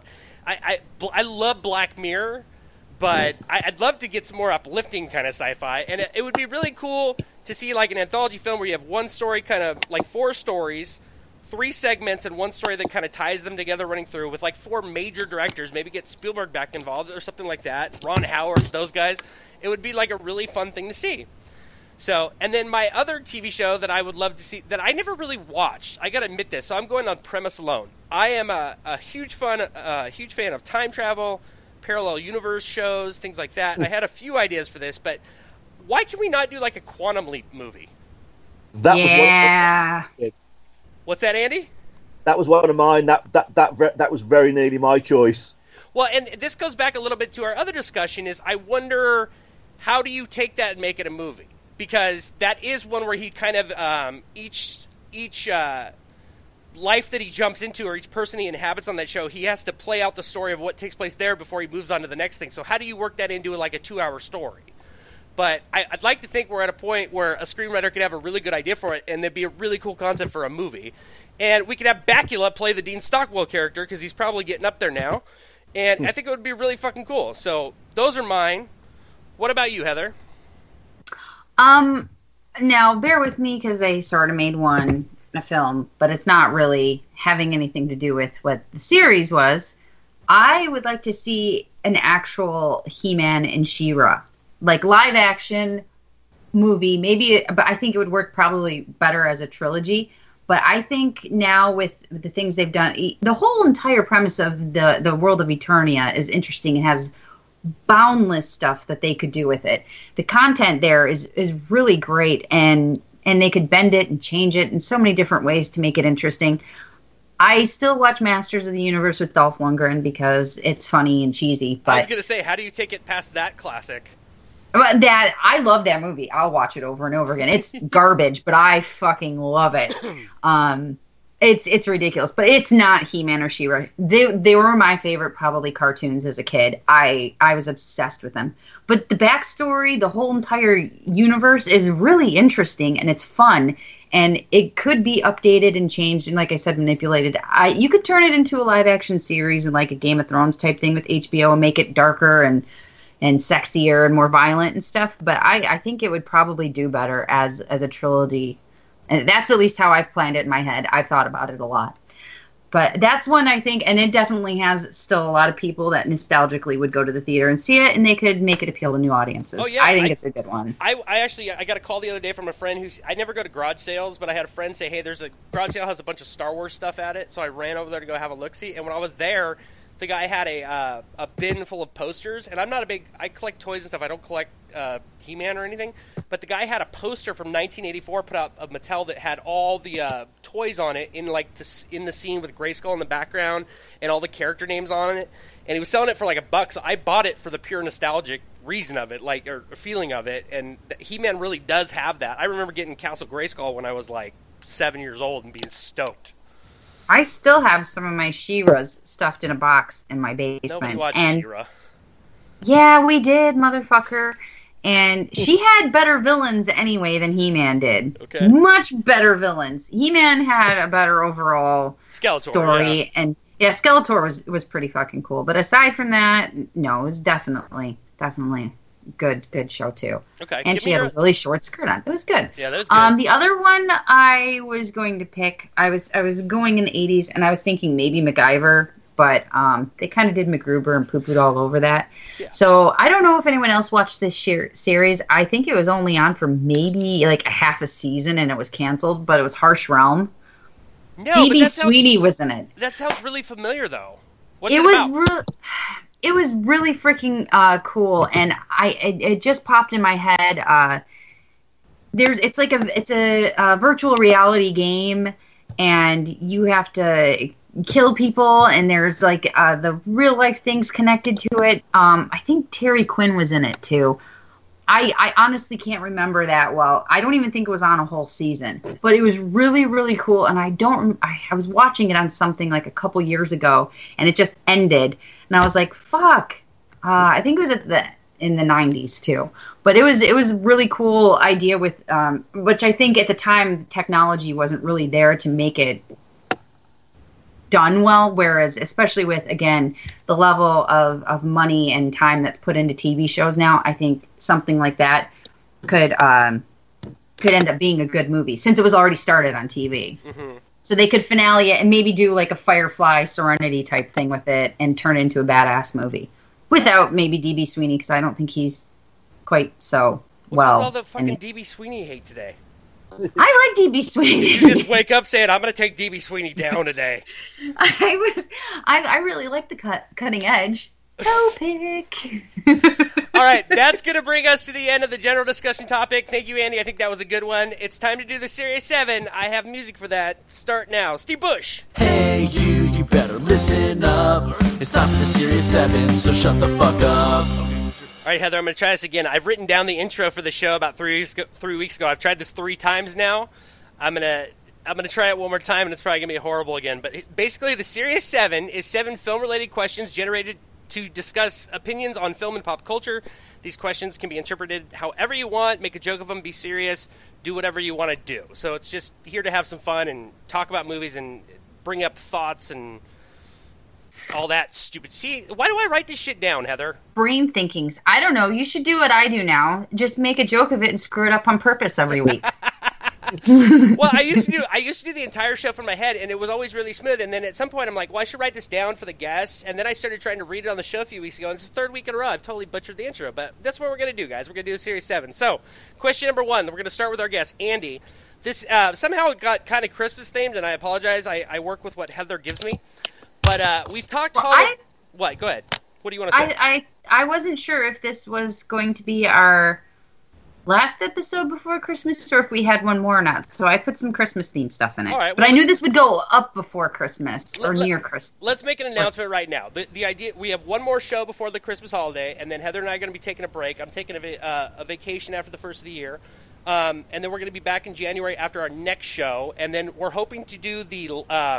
I love Black Mirror, but I'd love to get some more uplifting kind of sci-fi, and it would be really cool to see like an anthology film where you have one story, kind of like 4 stories, 3 segments, and one story that kind of ties them together running through with like 4 major directors, maybe get Spielberg back involved or something like that, Ron Howard, those guys. It would be like a really fun thing to see. So, and then my other TV show that I would love to see, that I never really watched, I gotta admit this, so I'm going on premise alone. I am a huge fan of time travel, parallel universe shows, things like that. I had a few ideas for this, but why can we not do like a Quantum Leap movie? That yeah. What's that, Andy? That was one of mine. That was very nearly my choice. Well, and this goes back a little bit to our other discussion, is I wonder, how do you take that and make it a movie? Because that is one where he kind of, each life that he jumps into, or each person he inhabits on that show, he has to play out the story of what takes place there before he moves on to the next thing. So how do you work that into like a 2-hour story? But I'd like to think we're at a point where a screenwriter could have a really good idea for it, and there'd be a really cool concept for a movie. And we could have Bakula play the Dean Stockwell character, because he's probably getting up there now. And I think it would be really fucking cool. So those are mine. What about you, Heather? Now bear with me, because I sort of made a film, but it's not really having anything to do with what the series was. I would like to see an actual He-Man and She-Ra, like live action movie, maybe, but I think it would work probably better as a trilogy. But I think now with the things they've done, the whole entire premise of the world of Eternia is interesting. It has boundless stuff that they could do with it. The content there is really great, and they could bend it and change it in so many different ways to make it interesting. I still watch Masters of the Universe with Dolph Lundgren because it's funny and cheesy. But I was going to say, how do you take it past that classic? That I love that movie. I'll watch it over and over again. It's garbage, but I fucking love it. It's ridiculous, but it's not He-Man or She-Ra. They were my favorite probably cartoons as a kid. I was obsessed with them. But the backstory, the whole entire universe is really interesting, and it's fun, and it could be updated and changed and, like I said, manipulated. You could turn it into a live action series and like a Game of Thrones type thing with HBO and make it darker and sexier and more violent and stuff, but I think it would probably do better as a trilogy. And that's at least how I've planned it in my head. I've thought about it a lot. But that's one I think, and it definitely has still a lot of people that nostalgically would go to the theater and see it, and they could make it appeal to new audiences. Oh, yeah, I think it's a good one. I got a call the other day from a friend I never go to garage sales, but I had a friend say, hey, there's a garage sale has a bunch of Star Wars stuff at it, so I ran over there to go have a look-see, and when I was there, the guy had a bin full of posters, and I collect toys and stuff. I don't collect He-Man or anything, but the guy had a poster from 1984 put out of Mattel that had all the toys on it in in the scene with Grayskull in the background and all the character names on it, and he was selling it for like $1. So I bought it for the pure nostalgic reason of it, or feeling of it, and He-Man really does have that. I remember getting Castle Grayskull when I was like 7 years old and being stoked. I still have some of my She-Ras stuffed in a box in my basement. Nobody watched She-Ra. Yeah, we did, motherfucker. And she had better villains anyway than He-Man did. Okay. Much better villains. He-Man had a better overall story. Yeah. And yeah, Skeletor was pretty fucking cool. But aside from that, no, it was definitely good show too. Okay. And she had a really short skirt on. It was good. Yeah, that was good. The other one I was going to pick, I was going in the 80s, and I was thinking maybe MacGyver, but they kind of did MacGruber and poo-pooed all over that. Yeah. So I don't know if anyone else watched this series. I think it was only on for maybe like a half a season, and it was canceled, but it was Harsh Realm. No, D.B. Sweeney was in it. That sounds really familiir, though. What's it about? It was really freaking cool, and it just popped in my head. It's a virtual reality game, and you have to kill people, and there's like the real life things connected to it. I think Terry Quinn was in it too. I honestly can't remember that well. I don't even think it was on a whole season, but it was really, really cool. And I was watching it on something like a couple years ago, and it just ended. And I was like, fuck. I think it was in the 90s too. But it was a really cool idea with, which I think at the time technology wasn't really there to make it done well. Whereas, especially with, again, the level of money and time that's put into TV shows now, I think something like that could end up being a good movie since it was already started on TV. Mm-hmm. So they could finale it and maybe do like a Firefly Serenity type thing with it and turn it into a badass movie without maybe D.B. Sweeney, because I don't think he's quite so well. What's with all the fucking D.B. Sweeney hate today? I like D.B. Sweeney. Did you just wake up saying, I'm going to take D.B. Sweeney down today? I really like the cutting edge. Toe pick. All right, that's going to bring us to the end of the general discussion topic. Thank you, Andy. I think that was a good one. It's time to do the Series 7. I have music for that. Start now. Steve Bush. Hey, you better listen up. It's time for the Series 7, so shut the fuck up. All right, Heather, I'm going to try this again. I've written down the intro for the show about 3 weeks ago. I've tried this 3 times now. I'm going to try it one more time, and it's probably going to be horrible again. But basically, the Series 7 is 7 film-related questions generated to discuss opinions on film and pop culture. These questions can be interpreted however you want, make a joke of them, be serious, do whatever you want to do. So it's just here to have some fun and talk about movies and bring up thoughts and all that stupid. See, why do I write this shit down, Heather? Brain thinkings. I don't know. You should do what I do now. Just make a joke of it and screw it up on purpose every week. Well, I used to do the entire show from my head, and it was always really smooth. And then at some point, I'm like, well, I should write this down for the guests. And then I started trying to read it on the show a few weeks ago, and this is the 3rd week in a row. I've totally butchered the intro, but that's what we're going to do, guys. We're going to do the Series 7. So, question number 1, we're going to start with our guest, Andy. This somehow got kind of Christmas themed, and I apologize. I work with what Heather gives me. But we've talked... What? Go ahead. What do you want to say? I wasn't sure if this was going to be our last episode before Christmas or if we had one more or not. So I put some Christmas themed stuff in it. All right, but I knew this would go up before Christmas or near Christmas. Let's make an announcement right now. The idea, we have one more show before the Christmas holiday, and then Heather and I are going to be taking a break. I'm taking a vacation after the first of the year. And then we're going to be back in January after our next show. And then we're hoping to do the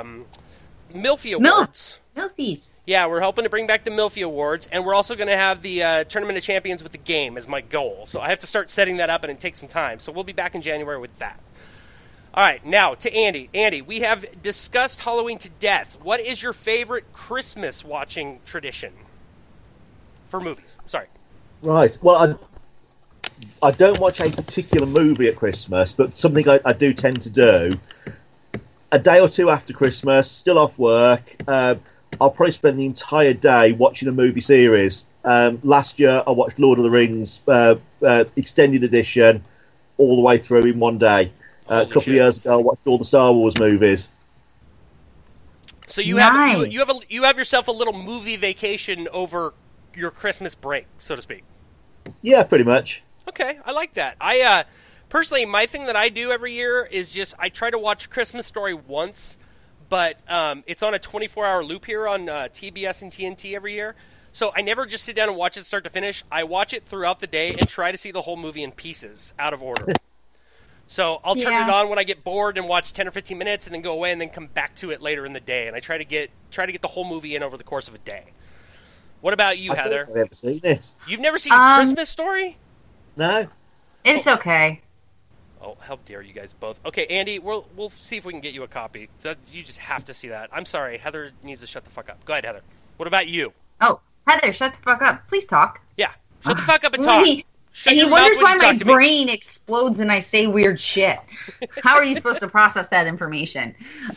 Milfie Awards. Milfies. Yeah, we're hoping to bring back the Milfie Awards, and we're also going to have the Tournament of Champions with the game as my goal. So I have to start setting that up, and it takes some time. So we'll be back in January with that. All right, now to Andy. Andy, we have discussed Halloween to death. What is your favorite Christmas watching tradition for movies? Sorry. Right. Well, I don't watch a particular movie at Christmas, but something I do tend to do. A day or two after Christmas, still off work, I'll probably spend the entire day watching a movie series. Last year, I watched Lord of the Rings extended edition all the way through in one day. A couple of years ago, I watched all the Star Wars movies. So you Nice. you have yourself a little movie vacation over your Christmas break, so to speak. Yeah, pretty much. Okay, I like that. I personally, my thing that I do every year is just I try to watch Christmas Story once, but it's on a 24-hour loop here on TBS and TNT every year. So I never just sit down and watch it start to finish. I watch it throughout the day and try to see the whole movie in pieces, out of order. So I'll turn it on when I get bored and watch 10 or 15 minutes and then go away and then come back to it later in the day. And I try to get the whole movie in over the course of a day. What about you, Heather? I've never seen it. You've never seen A Christmas Story? No. It's okay. Oh, how dare you guys both. Okay, Andy, we'll see if we can get you a copy. You just have to see that. I'm sorry, Heather needs to shut the fuck up. Go ahead, Heather. What about you? Oh, Heather, shut the fuck up. Please talk. Yeah, shut the fuck up and talk. Shut He your mouth wonders when why you my talk to me. brain explodes and I say weird shit. How are you supposed to process that information?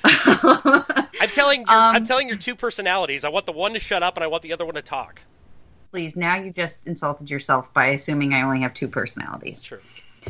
I'm telling your two personalities. I want the one to shut up and I want the other one to talk. Please, now you just insulted yourself by assuming I only have two personalities. True.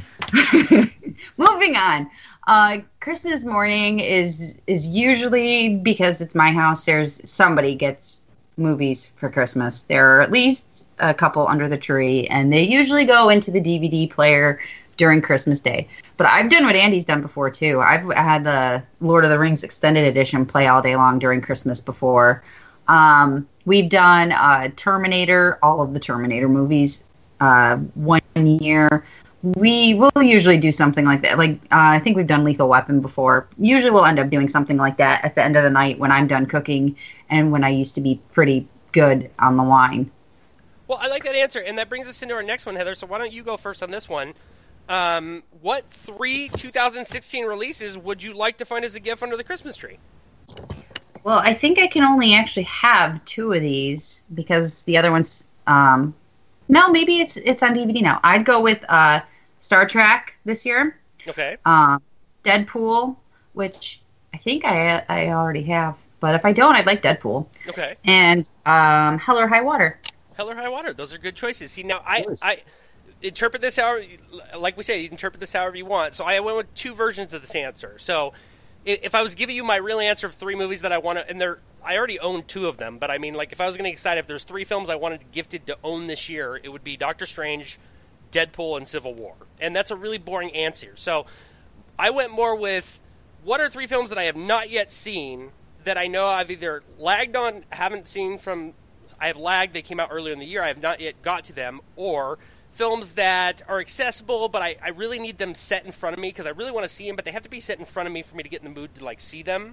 Moving on. Christmas morning is usually, because it's my house, somebody gets movies for Christmas. There are at least a couple under the tree, and they usually go into the DVD player during Christmas Day. But I've done what Andy's done before, too. I've had the Lord of the Rings Extended Edition play all day long during Christmas before. We've done Terminator, all of the Terminator movies, 1 year. We will usually do something like that. I think we've done Lethal Weapon before. Usually we'll end up doing something like that at the end of the night when I'm done cooking and when I used to be pretty good on the wine. Well, I like that answer, and that brings us into our next one, Heather. So why don't you go first on this one? What 3 2016 releases would you like to find as a gift under the Christmas tree? Well, I think I can only actually have 2 of these because the other one's no, maybe it's on DVD now. I'd go with Star Trek this year. Okay. Deadpool, which I think I already have, but if I don't, I'd like Deadpool. Okay. And Hell or High Water. Hell or High Water. Those are good choices. See, now I interpret this however, like we say, you interpret this however you want. So I went with 2 versions of this answer. So if I was giving you my real answer of 3 movies that I want to, and I already own 2 of them, but I mean, like, if I was going to decide if there's 3 films I wanted gifted to own this year, it would be Doctor Strange, Deadpool, and Civil War. And that's a really boring answer. So I went more with, what are 3 films that I have not yet seen that I know I've either lagged on, haven't seen from, I have lagged, they came out earlier in the year, I have not yet got to them, or films that are accessible, but I really need them set in front of me because I really want to see them, but they have to be set in front of me for me to get in the mood to, like, see them.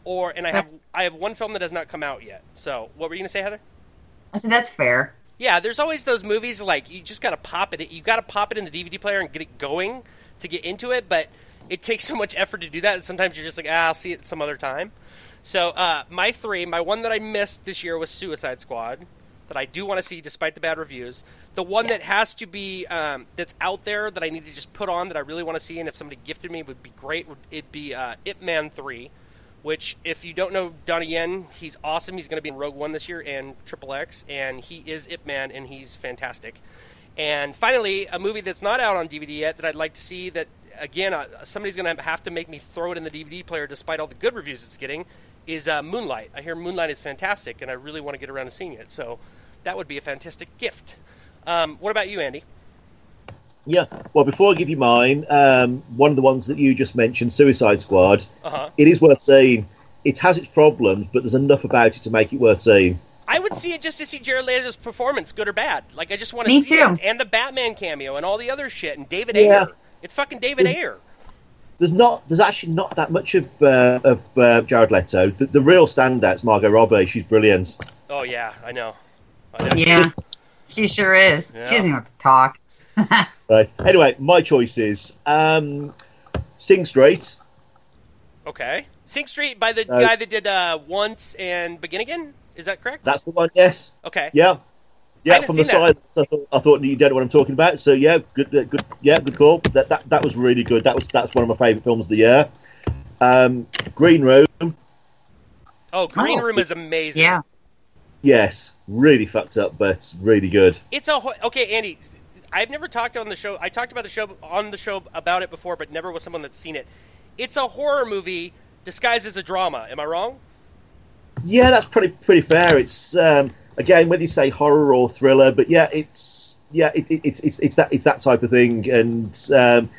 I have 1 film that has not come out yet. So, what were you going to say, Heather? I said that's fair. Yeah, there's always those movies, like, you just got to pop it. You got to pop it in the DVD player and get it going to get into it, but it takes so much effort to do that, and sometimes you're just like, I'll see it some other time. So, my one that I missed this year was Suicide Squad, that I do want to see despite the bad reviews. The one that has to be, that's out there that I need to just put on that I really want to see, and if somebody gifted me, it would be great, it'd be Ip Man 3. Which, if you don't know Donnie Yen, he's awesome. He's going to be in Rogue One this year and Triple X, and he is Ip Man, and he's fantastic. And finally, a movie that's not out on DVD yet that I'd like to see that, again, somebody's going to have to make me throw it in the DVD player despite all the good reviews it's getting, is Moonlight. I hear Moonlight is fantastic, and I really want to get around to seeing it. So that would be a fantastic gift. What about you, Andy? Yeah, well, before I give you mine, one of the ones that you just mentioned, Suicide Squad, It is worth seeing. It has its problems, but there's enough about it to make it worth seeing. I would see it just to see Jared Leto's performance, good or bad. Like, I just want to see it. And the Batman cameo and all the other shit, and David Ayer. It's fucking David Ayer. There's actually not that much of Jared Leto. The real standout's Margot Robbie. She's brilliant. Oh, yeah, I know. Yeah, she sure is. Yeah. She doesn't even have to talk. Right. Anyway, my choices. Sing Straight. Okay. Sing Street by the guy that did Once and Begin Again? Is that correct? That's the one, yes. Okay. Yeah. Yeah, from the side, I thought you don't know what I'm talking about. So yeah, good call. That was really good. That's one of my favourite films of the year. Green Room. Oh, Green Room is amazing. Yeah. Yes, really fucked up, but really good. It's okay, Andy. I've never talked on the show. I talked about the show on the show about it before, but never with someone that's seen it. It's a horror movie disguised as a drama. Am I wrong? Yeah, that's pretty fair. It's again, whether you say horror or thriller, but yeah, it's that type of thing, and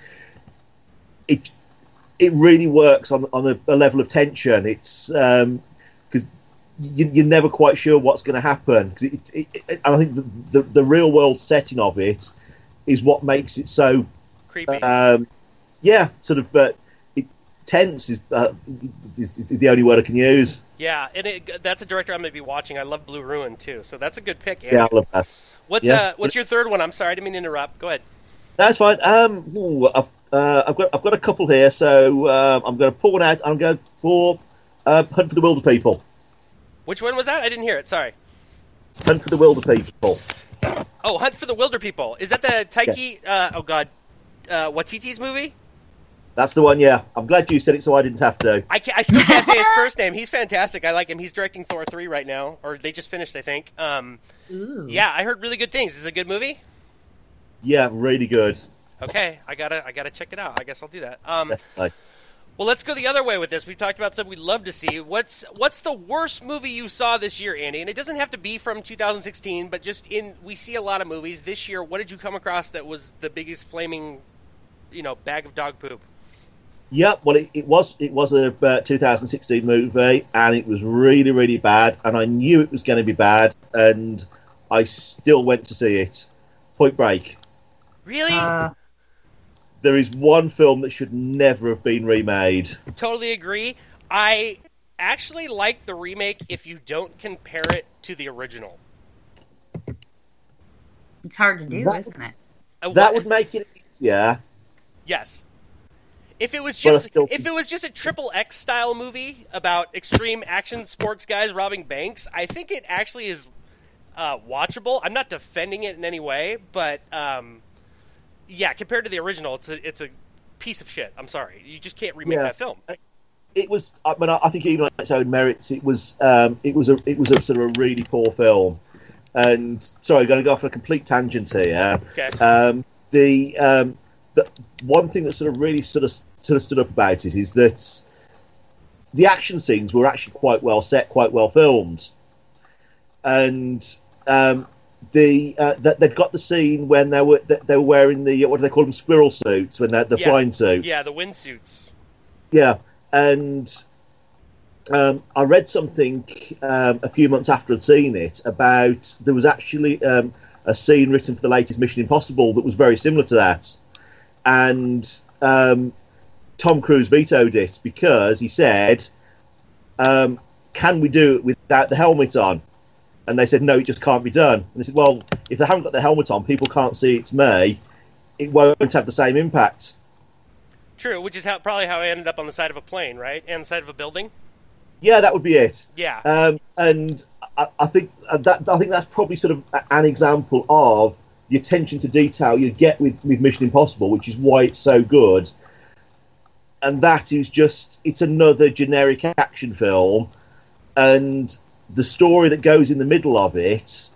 it really works on a level of tension. It's because you're never quite sure what's going to happen. And I think the real world setting of it is what makes it so creepy. Sort of tense is the only word I can use. Yeah, and that's a director I'm going to be watching. I love Blue Ruin too, so that's a good pick. Andy. Yeah, I love that. What's your third one? I'm sorry, I didn't mean to interrupt. Go ahead. That's fine. I've got a couple here, so I'm going to pull one out. I'm going for Hunt for the Wilder People. Which one was that? I didn't hear it. Sorry. Hunt for the Wilder People. Oh, Hunt for the Wilder People. Is that the Taiki? Waititi's movie? That's the one. Yeah, I'm glad you said it, so I didn't have to. I still can't say his first name. He's fantastic. I like him. He's directing Thor 3 right now, or they just finished, I think. Yeah, I heard really good things. Is it a good movie? Yeah, really good. Okay, I gotta check it out. I guess I'll do that. Definitely. Well, let's go the other way with this. We've talked about something we'd love to see. What's the worst movie you saw this year, Andy? And it doesn't have to be from 2016, but we see a lot of movies this year. What did you come across that was the biggest flaming, bag of dog poop? Yep. Well, it was a 2016 movie, and it was really, really bad. And I knew it was going to be bad, and I still went to see it. Point Break. Really? There is one film that should never have been remade. Totally agree. I actually like the remake if you don't compare it to the original. It's hard to do, isn't it? That would make it easier. Yes. If it was just a triple X style movie about extreme action sports guys robbing banks, I think it actually is watchable. I'm not defending it in any way, but yeah, compared to the original, it's a piece of shit. I'm sorry, you just can't remake that film. It was. I mean, I think even on its own merits, it was a sort of a really poor film. And sorry, I'm going to go off on a complete tangent here. Okay. The one thing that sort of really stood up about it is that the action scenes were actually quite well set, quite well filmed, and they'd got the scene when they were wearing the, what do they call them, squirrel suits, when they're the flying suits. Yeah, the wind suits. Yeah, and I read something a few months after I'd seen it about there was actually a scene written for the latest Mission Impossible that was very similar to that, and Tom Cruise vetoed it because he said, "Can we do it without the helmet on?" And they said, "No, it just can't be done." And they said, "Well, if they haven't got the helmet on, people can't see it's me. It won't have the same impact." True, which is probably how I ended up on the side of a plane, right? And the side of a building. Yeah, that would be it. Yeah. And I think that's probably sort of an example of the attention to detail you get with Mission Impossible, which is why it's so good. And that is just, it's another generic action film, and the story that goes in the middle of it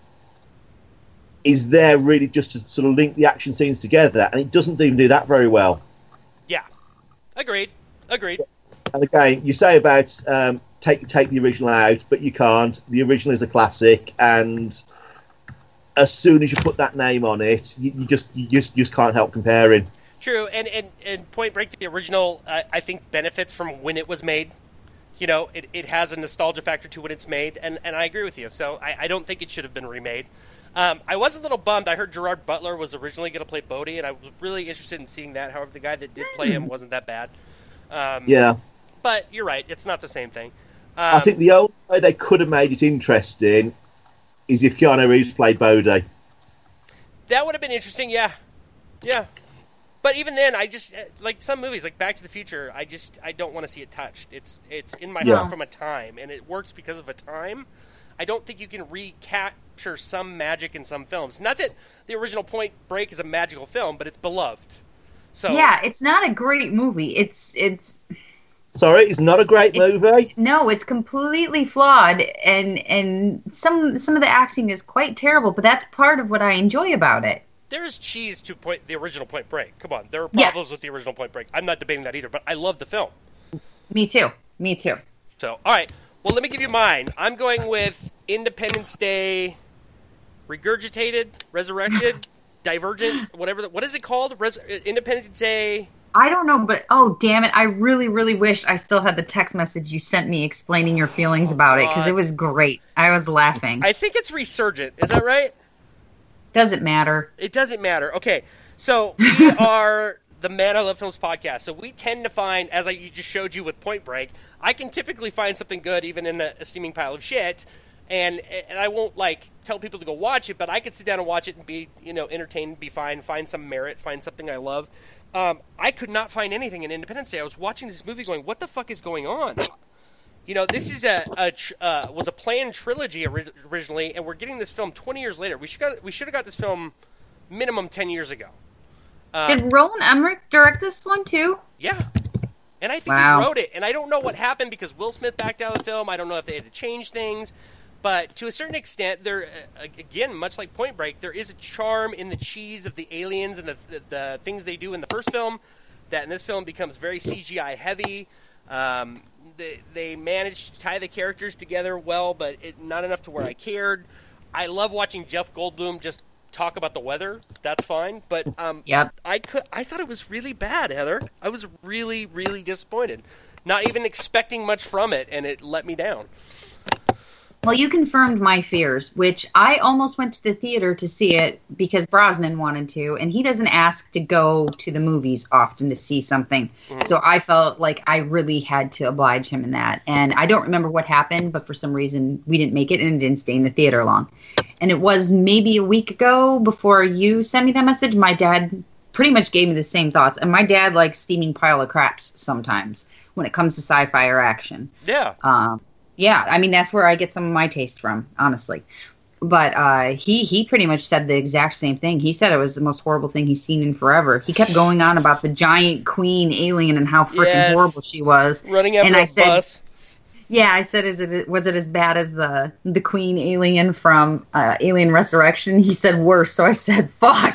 is there really just to sort of link the action scenes together, and it doesn't even do that very well. Yeah, agreed. And again, you say about take the original out, but you can't. The original is a classic, and as soon as you put that name on it, you just can't help comparing. True, and Point Break, the original, I think benefits from when it was made. It has a nostalgia factor to when it's made, and I agree with you. So I don't think it should have been remade. I was a little bummed. I heard Gerard Butler was originally going to play Bodhi, and I was really interested in seeing that. However, the guy that did play him wasn't that bad. Yeah. But you're right. It's not the same thing. I think the only way they could have made it interesting is if Keanu Reeves played Bodhi. That would have been interesting, yeah. Yeah. But even then, I just, like some movies, like Back to the Future, I don't want to see it touched. It's in my heart from a time, and it works because of a time. I don't think you can recapture some magic in some films. Not that the original Point Break is a magical film, but it's beloved. So yeah, it's not a great movie. It's Sorry, it's not a great movie? No, it's completely flawed, and some of the acting is quite terrible, but that's part of what I enjoy about it. There's cheese to the original Point Break. Come on, there are problems with the original Point Break. I'm not debating that either, but I love the film. Me too. So, all right, Well, let me give you mine. I'm going with Independence Day, Regurgitated, Resurrected, Divergent, whatever. What is it called? Independence Day. I don't know, but oh, damn it. I really, really wish I still had the text message you sent me explaining your feelings about it, because it was great. I was laughing. I think it's Resurgent. Is that right? Doesn't matter. It doesn't matter. Okay, so we are the Man I Love Films podcast. So we tend to find, as you just showed you with Point Break, I can typically find something good even in a steaming pile of shit. And I won't, tell people to go watch it, but I could sit down and watch it and be, entertained, be fine, find some merit, find something I love. I could not find anything in Independence Day. I was watching this movie going, what the fuck is going on? This is was a planned trilogy originally, and we're getting this film 20 years later. We should have got this film minimum 10 years ago. Did Roland Emmerich direct this one, too? Yeah. And I think he wrote it. And I don't know what happened because Will Smith backed out of the film. I don't know if they had to change things. But to a certain extent, there, again, much like Point Break, there is a charm in the cheese of the aliens and the things they do in the first film that in this film becomes very CGI heavy. They managed to tie the characters together well, but not enough to where I cared. I love watching Jeff Goldblum just talk about the weather. That's fine. But Yep. I thought it was really bad, Heather. I was really, really disappointed. Not even expecting much from it, and it let me down. Well, you confirmed my fears, which I almost went to the theater to see it because Brosnan wanted to, and he doesn't ask to go to the movies often to see something. Mm-hmm. So I felt like I really had to oblige him in that. And I don't remember what happened, but for some reason we didn't make it and didn't stay in the theater long. And it was maybe a week ago before you sent me that message. My dad pretty much gave me the same thoughts. And my dad likes steaming pile of craps sometimes when it comes to sci-fi or action. Yeah. Yeah, I mean, that's where I get some of my taste from, honestly. But he pretty much said the exact same thing. He said it was the most horrible thing he's seen in forever. He kept going on about the giant queen alien and how freaking horrible she was. Running after a bus. Yeah, I said, was it as bad as the queen alien from Alien Resurrection? He said worse, so I said, fuck.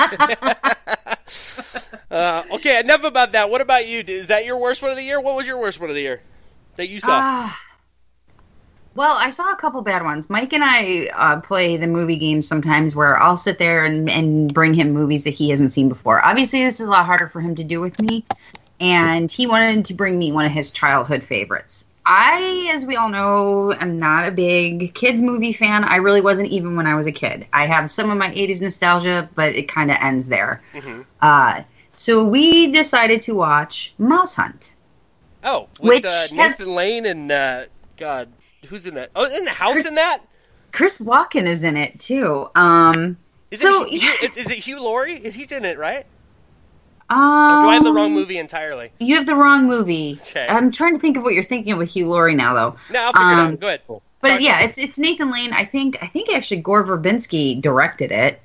Okay, enough about that. What about you? Is that your worst one of the year? What was your worst one of the year that you saw? Well, I saw a couple bad ones. Mike and I play the movie games sometimes where I'll sit there and bring him movies that he hasn't seen before. Obviously, this is a lot harder for him to do with me, and he wanted to bring me one of his childhood favorites. I, as we all know, am not a big kids movie fan. I really wasn't even when I was a kid. I have some of my 80s nostalgia, but it kind of ends there. Mm-hmm. So we decided to watch Mouse Hunt. Oh, with Nathan Lane and, God... Who's in that? Oh, in the house in that? Chris Walken is in it, too. Is it Hugh Laurie? He's in it, right? Or do I have the wrong movie entirely? You have the wrong movie. Okay. I'm trying to think of what you're thinking of with Hugh Laurie now, though. No, I'll figure it out. Go ahead. But yeah, it's Nathan Lane. I think actually Gore Verbinski directed it.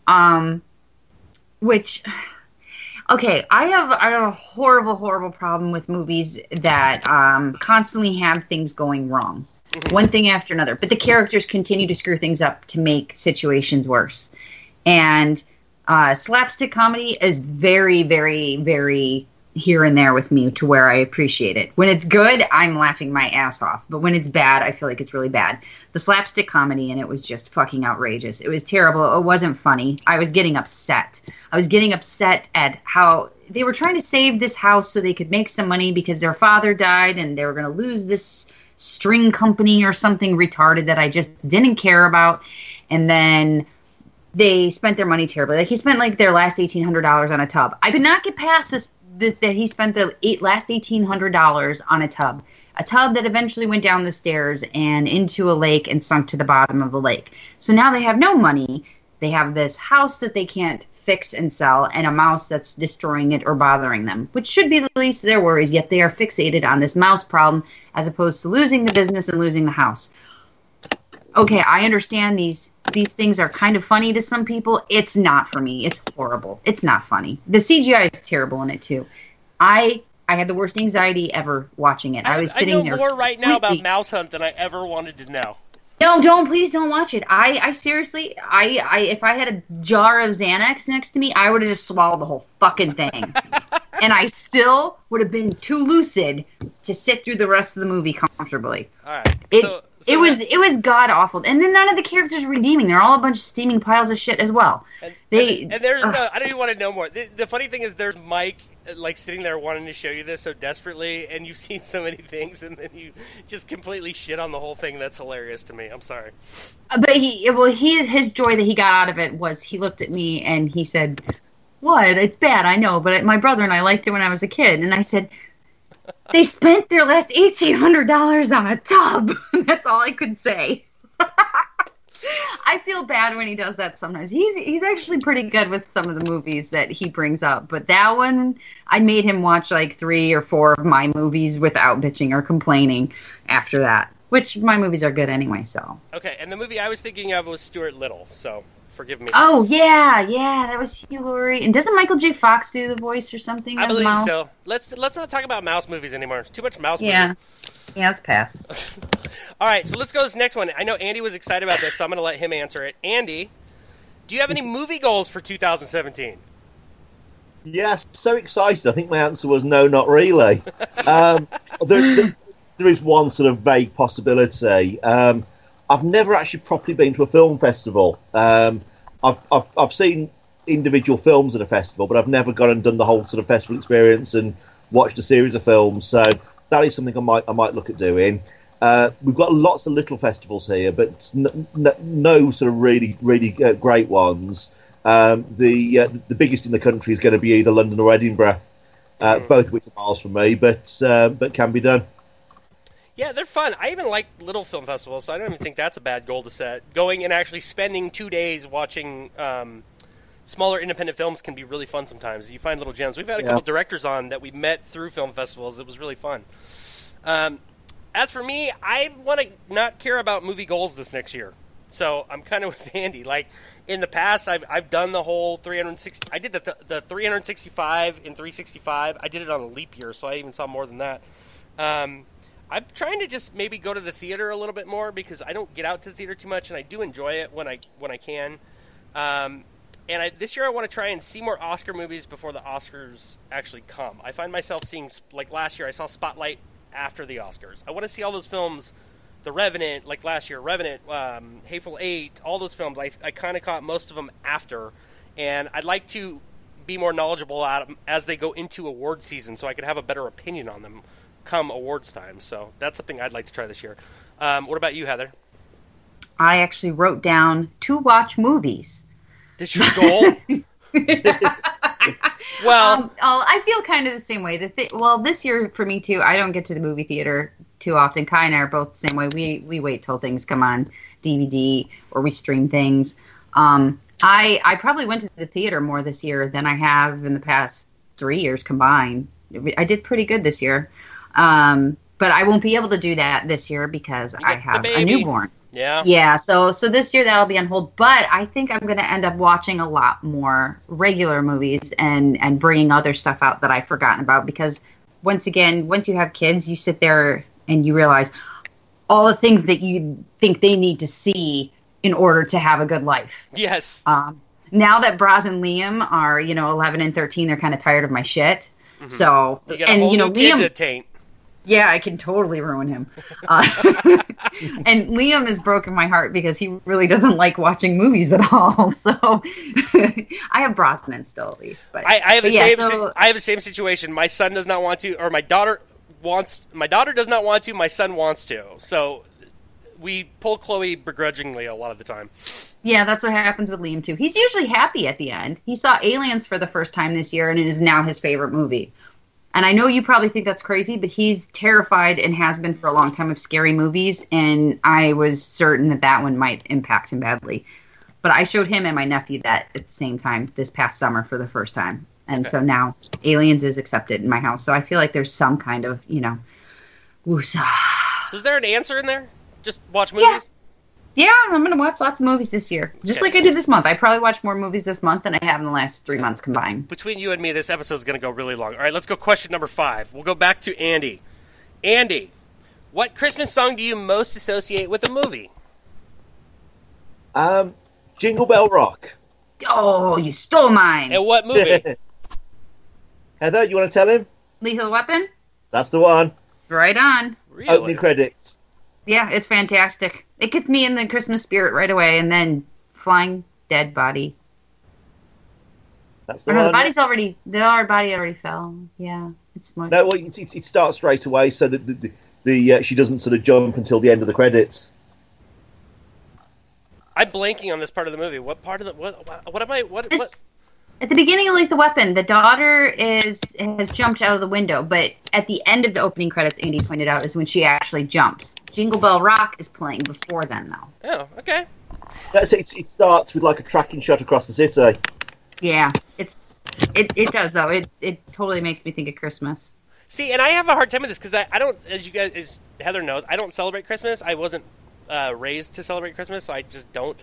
Which... Okay, I have a horrible, horrible problem with movies that constantly have things going wrong. Mm-hmm. One thing after another. But the characters continue to screw things up to make situations worse. And slapstick comedy is very, very, very here and there with me to where I appreciate it. When it's good, I'm laughing my ass off. But when it's bad, I feel like it's really bad. The slapstick comedy in it was just fucking outrageous. It was terrible. It wasn't funny. I was getting upset. I was getting upset at how they were trying to save this house so they could make some money because their father died and they were going to lose this string company or something retarded that I just didn't care about. And then they spent their money terribly. Like he spent like their last $1,800 on a tub. I could not get past this that he spent the last $1,800 on a tub that eventually went down the stairs and into a lake and sunk to the bottom of the lake. So now they have no money. They have this house that they can't fix and sell and a mouse that's destroying it or bothering them, which should be the least of their worries, yet they are fixated on this mouse problem as opposed to losing the business and losing the house. Okay, I understand these things are kind of funny to some people. It's not for me. It's horrible. It's not funny. The CGI is terrible in it too. I had the worst anxiety ever watching it. I was sitting there. I know more right now about Mouse Hunt than I ever wanted to know. No, please don't watch it. I seriously, if I had a jar of Xanax next to me, I would have just swallowed the whole fucking thing. and I still would have been too lucid to sit through the rest of the movie comfortably. All right. It was god awful, and then none of the characters are redeeming. They're all a bunch of steaming piles of shit as well. And there's I don't even want to know more. The funny thing is, there's Mike like sitting there wanting to show you this so desperately, and you've seen so many things, and then you just completely shit on the whole thing. That's hilarious to me. I'm sorry. But his joy that he got out of it was he looked at me and he said, "What? It's bad, I know, but my brother and I liked it when I was a kid." And I said, "They spent their last $1,800 on a tub." That's all I could say. I feel bad when he does that sometimes. He's actually pretty good with some of the movies that he brings up. But that one, I made him watch like 3 or 4 of my movies without bitching or complaining after that. Which my movies are good anyway, so. Okay, and the movie I was thinking of was Stuart Little, so forgive me. Oh, yeah, that was Hugh Laurie. And doesn't Michael J. Fox do the voice or something? I believe Mouse? so. Let's not talk about mouse movies anymore. It's too much mouse movies. Yeah, let's pass. All right, so let's go to this next one. I know Andy was excited about this, so I'm going to let him answer it. Andy, do you have any movie goals for 2017? Yes, so excited. I think my answer was no, not really. There is one sort of vague possibility. I've never actually properly been to a film festival. I've seen individual films at a festival, but I've never gone and done the whole sort of festival experience and watched a series of films. So that is something I might look at doing. We've got lots of little festivals here, but no sort of really great ones. The biggest in the country is going to be either London or Edinburgh, both of which are miles from me, but can be done. Yeah, they're fun. I even like little film festivals, so I don't even think that's a bad goal to set. Going and actually spending 2 days watching smaller independent films can be really fun sometimes. You find little gems. We've had a couple directors on that we met through film festivals. It was really fun. As for me, I want to not care about movie goals this next year. So I'm kind of with Andy. Like, in the past, I've done the whole 360. I did the 365 and 365. I did it on a leap year, so I even saw more than that. I'm trying to just maybe go to the theater a little bit more because I don't get out to the theater too much, and I do enjoy it when I can. This year I want to try and see more Oscar movies before the Oscars actually come. I find myself seeing, like last year, I saw Spotlight after the Oscars. I want to see all those films, The Revenant, like last year, Revenant, Hateful Eight, all those films. I kind of caught most of them after, and I'd like to be more knowledgeable at them as they go into award season so I could have a better opinion on them come awards time. So that's something I'd like to try this year. What about you, Heather? I actually wrote down to watch movies. That's your goal? Well, I feel kind of the same way. This year for me too, I don't get to the movie theater too often. Kai and I are both the same way. We wait till things come on DVD or we stream things. I probably went to the theater more this year than I have in the past 3 years combined. I did pretty good this year. But I won't be able to do that this year because I have a newborn. Yeah. So this year that'll be on hold. But I think I'm going to end up watching a lot more regular movies and bringing other stuff out that I've forgotten about. Because once you have kids, you sit there and you realize all the things that you think they need to see in order to have a good life. Yes. Now that Braz and Liam are 11 and 13, they're kind of tired of my shit. Mm-hmm. So you got a whole new kid to taint. Yeah, I can totally ruin him. And Liam has broken my heart because he really doesn't like watching movies at all. So I have Brosnan still, at least. But I have the same situation. My son does not want to, or my daughter does not want to. My son wants to. So we pull Chloe begrudgingly a lot of the time. Yeah, that's what happens with Liam too. He's usually happy at the end. He saw Aliens for the first time this year, and it is now his favorite movie. And I know you probably think that's crazy, but he's terrified and has been for a long time of scary movies, and I was certain that one might impact him badly. But I showed him and my nephew that at the same time this past summer for the first time. And so now Aliens is accepted in my house. So I feel like there's some kind of, woosah. So is there an answer in there? Just watch movies? Yeah, I'm going to watch lots of movies this year. Just like I did this month. I probably watched more movies this month than I have in the last 3 months combined. Between you and me, this episode is going to go really long. All right, let's go question number 5. We'll go back to Andy. Andy, what Christmas song do you most associate with a movie? Jingle Bell Rock. Oh, you stole mine. And what movie? Heather, you want to tell him? Lethal Weapon? That's the one. Right on. Really? Opening credits. Yeah, it's fantastic. It gets me in the Christmas spirit right away, and then flying dead body. That's the Oh, no, one. the body's already. The other body already fell. Yeah, it's much. No, well, it starts straight away, so that the she doesn't sort of jump until the end of the credits. I'm blanking on this part of the movie. What part of the what am I what? At the beginning of Lethal Weapon, the daughter has jumped out of the window, but at the end of the opening credits, Andy pointed out, is when she actually jumps. Jingle Bell Rock is playing before then, though. Oh, okay. It starts with like a tracking shot across the city. Yeah, it does though. It totally makes me think of Christmas. See, and I have a hard time with this because I don't, as you guys, as Heather knows, I don't celebrate Christmas. I wasn't raised to celebrate Christmas, so I just don't.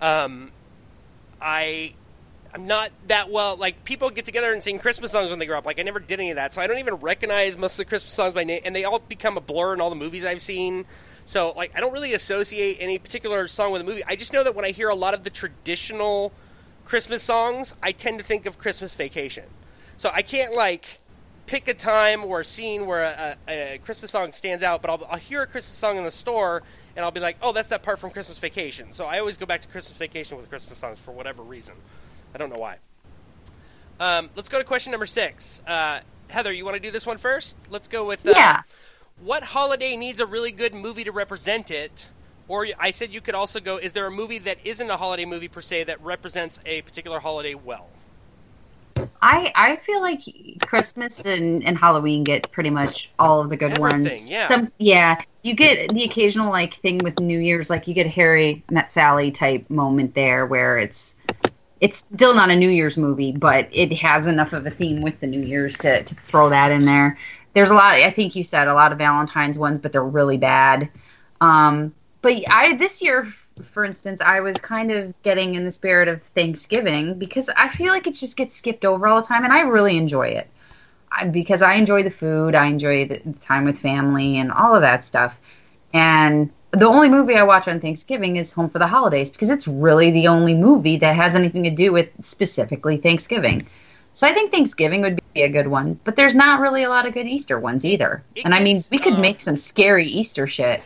I'm not that well, like, people get together and sing Christmas songs when they grow up. Like, I never did any of that, so I don't even recognize most of the Christmas songs by name, and they all become a blur in all the movies I've seen. So, like, I don't really associate any particular song with a movie. I just know that when I hear a lot of the traditional Christmas songs, I tend to think of Christmas Vacation. So I can't, like, pick a time or a scene where a Christmas song stands out, but I'll hear a Christmas song in the store, and I'll be like, oh, that's that part from Christmas Vacation. So I always go back to Christmas Vacation with Christmas songs for whatever reason. I don't know why. Let's go to question number 6. Heather, you want to do this one first? Let's go with... Yeah. What holiday needs a really good movie to represent it? Or I said you could also go, is there a movie that isn't a holiday movie per se that represents a particular holiday well? I feel like Christmas and Halloween get pretty much all of the good Everything, ones. yeah. You get the occasional like thing with New Year's, like you get a Harry Met Sally type moment there where it's still not a New Year's movie, but it has enough of a theme with the New Year's to throw that in there. There's a lot, I think you said, a lot of Valentine's ones, but they're really bad. But this year, for instance, I was kind of getting in the spirit of Thanksgiving because I feel like it just gets skipped over all the time, and I really enjoy it. Because I enjoy the food, I enjoy the time with family and all of that stuff. And the only movie I watch on Thanksgiving is Home for the Holidays because it's really the only movie that has anything to do with specifically Thanksgiving. So I think Thanksgiving would be a good one, but there's not really a lot of good Easter ones either. We could make some scary Easter shit.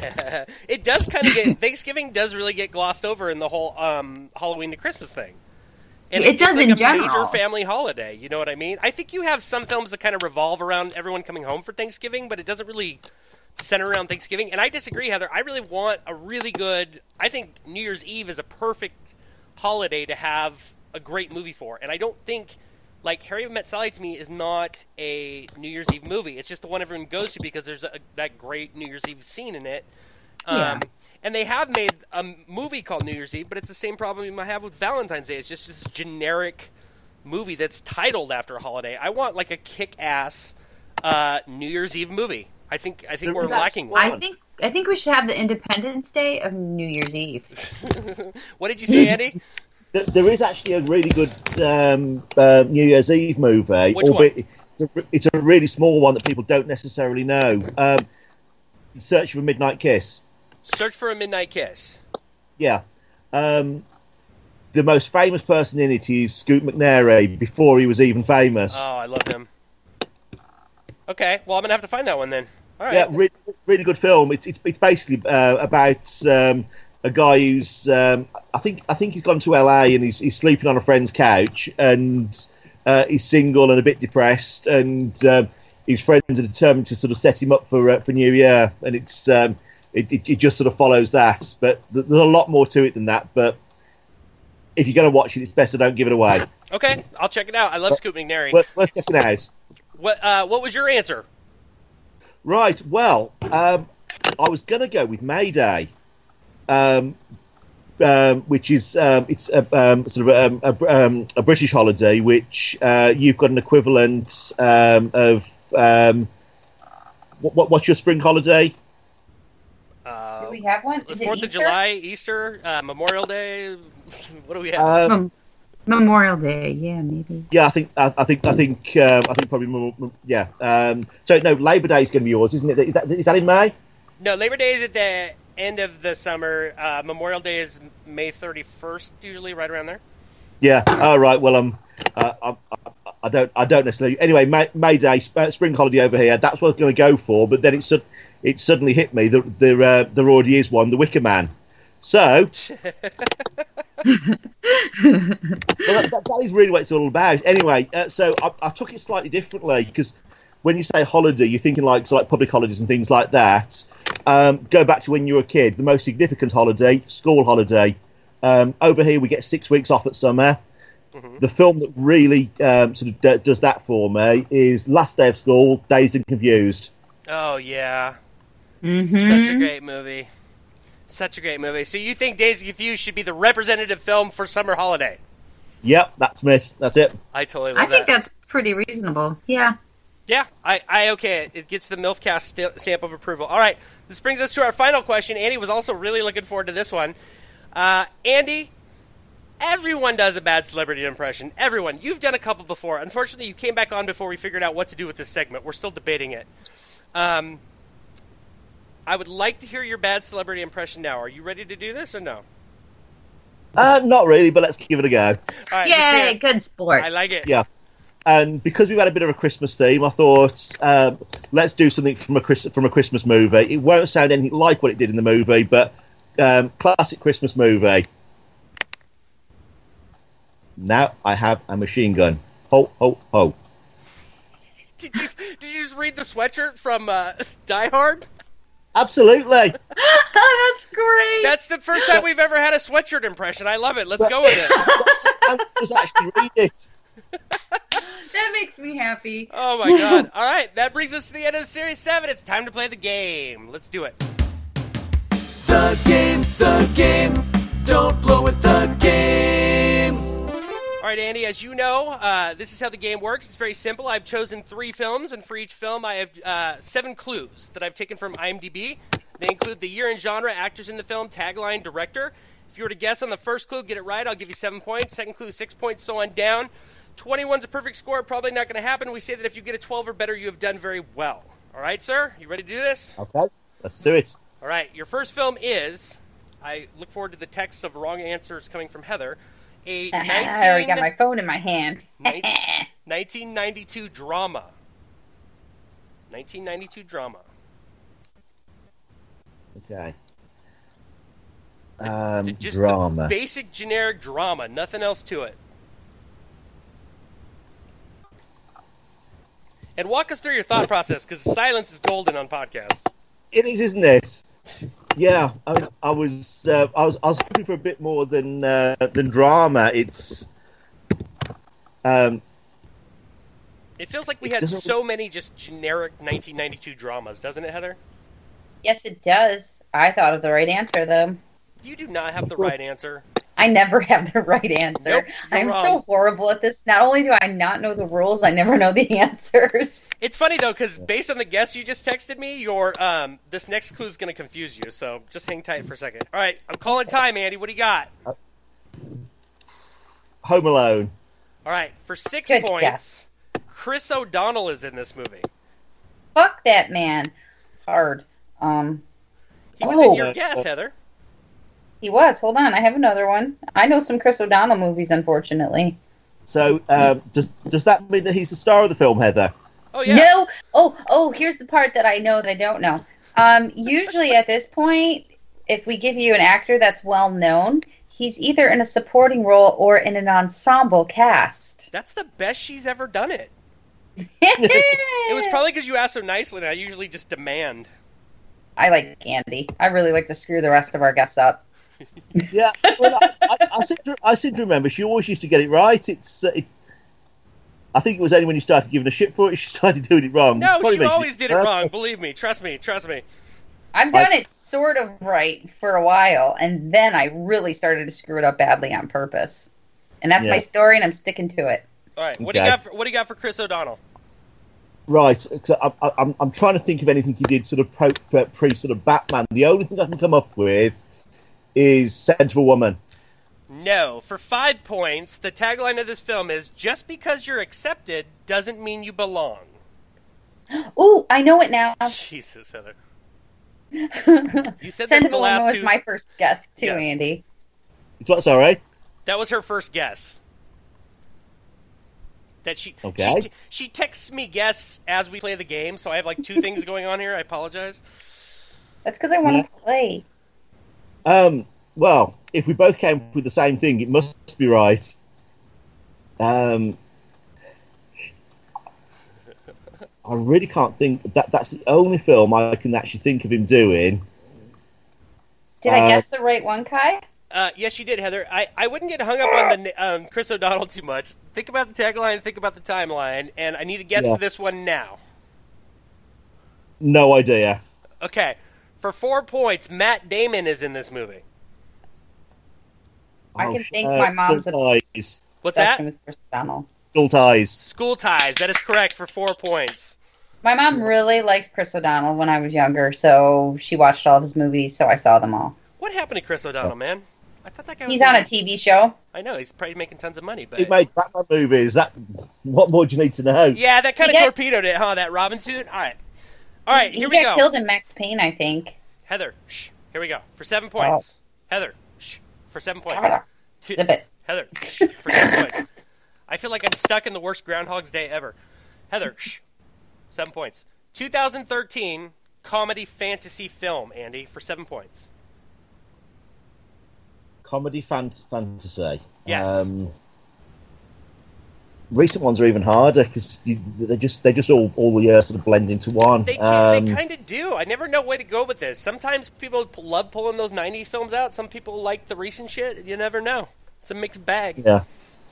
It does kind of get... Thanksgiving does really get glossed over in the whole Halloween to Christmas thing. And it does like in general. Major family holiday, you know what I mean? I think you have some films that kind of revolve around everyone coming home for Thanksgiving, but it doesn't really center around Thanksgiving. And I disagree, Heather. I really want a really good... I think New Year's Eve is a perfect holiday to have a great movie for. And I don't think... Like, Harry Met Sally to me is not a New Year's Eve movie. It's just the one everyone goes to because there's that great New Year's Eve scene in it. Yeah. And they have made a movie called New Year's Eve, but it's the same problem I have with Valentine's Day. It's just this generic movie that's titled after a holiday. I want, like, a kick-ass New Year's Eve movie. I think we're lacking one. I think we should have the Independence Day of New Year's Eve. What did you say, Andy? There is actually a really good New Year's Eve movie. Which one? It's a really small one that people don't necessarily know. Search for a Midnight Kiss. Search for a Midnight Kiss. Yeah. The most famous person in it is Scoot McNairy before he was even famous. Oh, I love him. Okay, well, I'm going to have to find that one then. All right. Yeah, really good film. It's basically about... a guy who's, I think he's gone to LA and he's sleeping on a friend's couch and he's single and a bit depressed and his friends are determined to sort of set him up for New Year and it just sort of follows that. But there's a lot more to it than that. But if you're going to watch it, it's best to don't give it away. Okay, I'll check it out. I love Scoot McNairy. Worth checking out. What was your answer? Right. Well, I was going to go with Mayday. Which is it's sort of a British holiday, which you've got an equivalent of what's your spring holiday? Do we have one? Is it 4th of Easter? July, Easter, Memorial Day. What do we have? Memorial Day, yeah, maybe. Yeah, I think probably yeah. So no, Labor Day is going to be yours, isn't it? Is that in May? No, Labor Day is at the end of the summer. Memorial Day is May 31st, usually right around there. Yeah. All right. Well, I don't necessarily. Anyway, May Day, spring holiday over here. That's what I was going to go for, but then it suddenly hit me that there already is one, The Wicker Man. So, well, that is really what it's all about. Anyway, so I took it slightly differently because when you say holiday, you're thinking like public holidays and things like that. Go back to when you were a kid. The most significant holiday, school holiday. Over here, we get 6 weeks off at summer. Mm-hmm. The film that really does that for me is Last Day of School, Dazed and Confused. Oh, yeah. Mm-hmm. Such a great movie. Such a great movie. So you think Dazed and Confused should be the representative film for summer holiday? Yep, that's it. I totally love that. I think that's pretty reasonable. Yeah. Yeah, I okay. It gets the MILFcast stamp of approval. All right, this brings us to our final question. Andy was also really looking forward to this one. Andy, everyone does a bad celebrity impression. Everyone. You've done a couple before. Unfortunately, you came back on before we figured out what to do with this segment. We're still debating it. I would like to hear your bad celebrity impression now. Are you ready to do this or no? Not really, but let's give it a go. All right, Yay, good sport. I like it. Yeah. And because we've had a bit of a Christmas theme, I thought let's do something from a Christmas movie. It won't sound anything like what it did in the movie, but classic Christmas movie. Now I have a machine gun. Ho, ho, ho. Did you just read the sweatshirt from Die Hard? Absolutely. That's great. That's the first time we've ever had a sweatshirt impression. I love it. Let's go with it. I just actually read it. That makes me happy. Oh, my God. All right, that brings us to the end of Series 7. It's time to play the game. Let's do it. The game, don't blow it, the game. All right, Andy, as you know, this is how the game works. It's very simple. I've chosen 3 films, and for each film, I have 7 clues that I've taken from IMDb. They include the year and genre, actors in the film, tagline, director. If you were to guess on the first clue, get it right, I'll give you 7 points. Second clue, 6 points, so on down. 21's a perfect score. Probably not going to happen. We say that if you get a 12 or better, you have done very well. All right, sir? You ready to do this? Okay, let's do it. All right, your first film is, I look forward to the text of wrong answers coming from Heather, a I already got my phone in my hand. 1992 drama. 1992 drama. Okay. Just Drama. the basic generic drama, nothing else to it. And walk us through your thought process, because silence is golden on podcasts. It is, isn't it? Yeah, I was hoping for a bit more than drama. It's it feels like we had so many just generic 1992 dramas, doesn't it, Heather? Yes, it does. I thought of the right answer, though. You do not have the right answer. I never have the right answer. Nope, I'm wrong. so horrible at this. Not only do I not know the rules, I never know the answers. It's funny, though, because based on the guess you just texted me, your this next clue is going to confuse you, so just hang tight for a second. All right, I'm calling time, Andy. What do you got? Home Alone. All right, for 6 Good points, guess. Chris O'Donnell is in this movie. Fuck that man. Hard. He was in your guess, Heather. He was. Hold on, I have another one. I know some Chris O'Donnell movies, unfortunately. So does that mean that he's the star of the film, Heather? Oh, yeah. No. Oh, here's the part that I know that I don't know. Usually at this point, if we give you an actor that's well known, he's either in a supporting role or in an ensemble cast. That's the best she's ever done it. It was probably because you asked so nicely, and I usually just demand. I like Andy. I really like to screw the rest of our guests up. Yeah, well, I seem to remember she always used to get it right. I think it was only when you started giving a shit for it she started doing it wrong. No, she always did it wrong. Believe me. Trust me. I've done it sort of right for a while, and then I really started to screw it up badly on purpose. And that's my story, and I'm sticking to it. All right, what do you got for Chris O'Donnell? Right, so I'm trying to think of anything he did sort of pre sort of Batman. The only thing I can come up with is Scent of a Woman. No. For 5 points, the tagline of this film is, just because you're accepted doesn't mean you belong. Ooh, I know it now. Jesus, Heather. You said Scent that of the a Woman last was two. my first guess, too, Yes. Andy. It's what, sorry? That was her first guess. That she Okay. she texts me guess as we play the game, so I have like two things going on here. I apologize. That's because I want to play. Well, if we both came up with the same thing, it must be right. I really can't think. That's the only film I can actually think of him doing. Did I guess the right one, Kai? Yes, you did, Heather. I wouldn't get hung up on the Chris O'Donnell too much. Think about the tagline, think about the timeline, and I need a guess for this one now. No idea. Okay. For 4 points, Matt Damon is in this movie. I can think my mom's Ties. What's that? obsession with Chris O'Donnell. School Ties. School Ties. That is correct for 4 points. My mom really liked Chris O'Donnell when I was younger, so she watched all of his movies, so I saw them all. What happened to Chris O'Donnell, man? I thought that guy was He's on a TV show. I know, he's probably making tons of money, but... He made Batman movies. What more do you need to know? Yeah, that kind of He got- torpedoed it, huh? That Robin suit? All right, He here we got go. killed in Max Payne, I think. Heather, shh. Here we go. For 7 points. Heather, shh. For 7 points. Zip it. Heather, shh. For 7 points. I feel like I'm stuck in the worst Groundhog's Day ever. Heather, shh. 7 points. 2013 comedy fantasy film, Andy, for 7 points. Comedy fantasy. Yes. Recent ones are even harder because they just all sort of blend into one. They kind of do. I never know where to go with this. Sometimes people love pulling those 90s films out. Some people like the recent shit. You never know. It's a mixed bag. Yeah.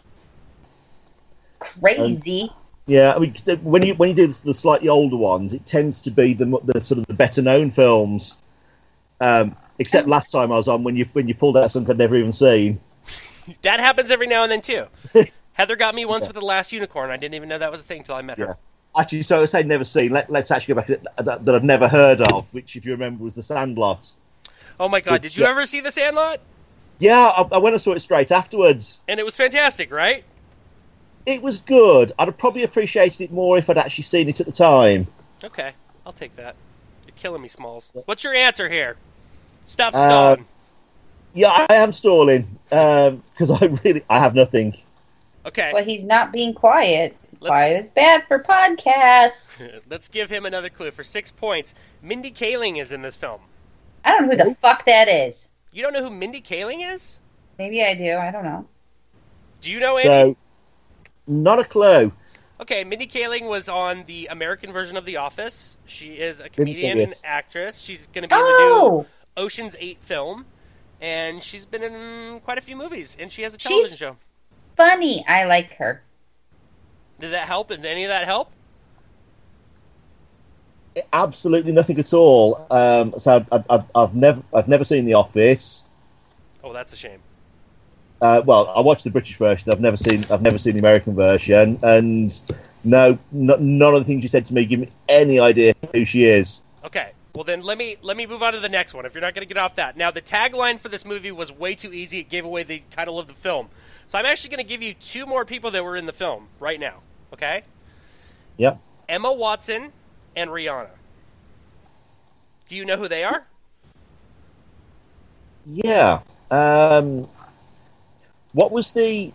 Crazy. Yeah, I mean, when you do the slightly older ones, it tends to be the sort of the better known films. Except last time I was on when you pulled out something I'd never even seen. That happens every now and then too. Heather got me once with The Last Unicorn. I didn't even know that was a thing until I met her. Yeah. Actually, so I say never seen. Let's actually go back to that I've never heard of, which, if you remember, was The Sandlot. Oh my God! Did you ever see The Sandlot? Yeah, I went and saw it straight afterwards. And it was fantastic, right? It was good. I'd have probably appreciated it more if I'd actually seen it at the time. Okay, I'll take that. You're killing me, Smalls. What's your answer here? Stop stalling. Yeah, I am stalling because I have nothing. Okay. But he's not being quiet. Quiet is bad for podcasts. Let's give him another clue. For 6 points, Mindy Kaling is in this film. I don't know who the fuck that is. You don't know who Mindy Kaling is? Maybe I do. I don't know. Do you know Andy? So, not a clue. Okay, Mindy Kaling was on the American version of The Office. She is a comedian and actress. She's going to be in the new Ocean's 8 film. And she's been in quite a few movies. And she has a television show. Funny. I like her. Did that help? Did any of that help? Absolutely nothing at all. So I've never seen The Office. Oh, that's a shame. Well, I watched the British version. I've never seen the American version, and none of the things you said to me give me any idea who she is. Okay, well then let me move on to the next one. If you're not going to get off that, now the tagline for this movie was way too easy. It gave away the title of the film. So I'm actually going to give you 2 more people that were in the film right now. Okay? Yep. Emma Watson and Rihanna. Do you know who they are? Yeah. What was the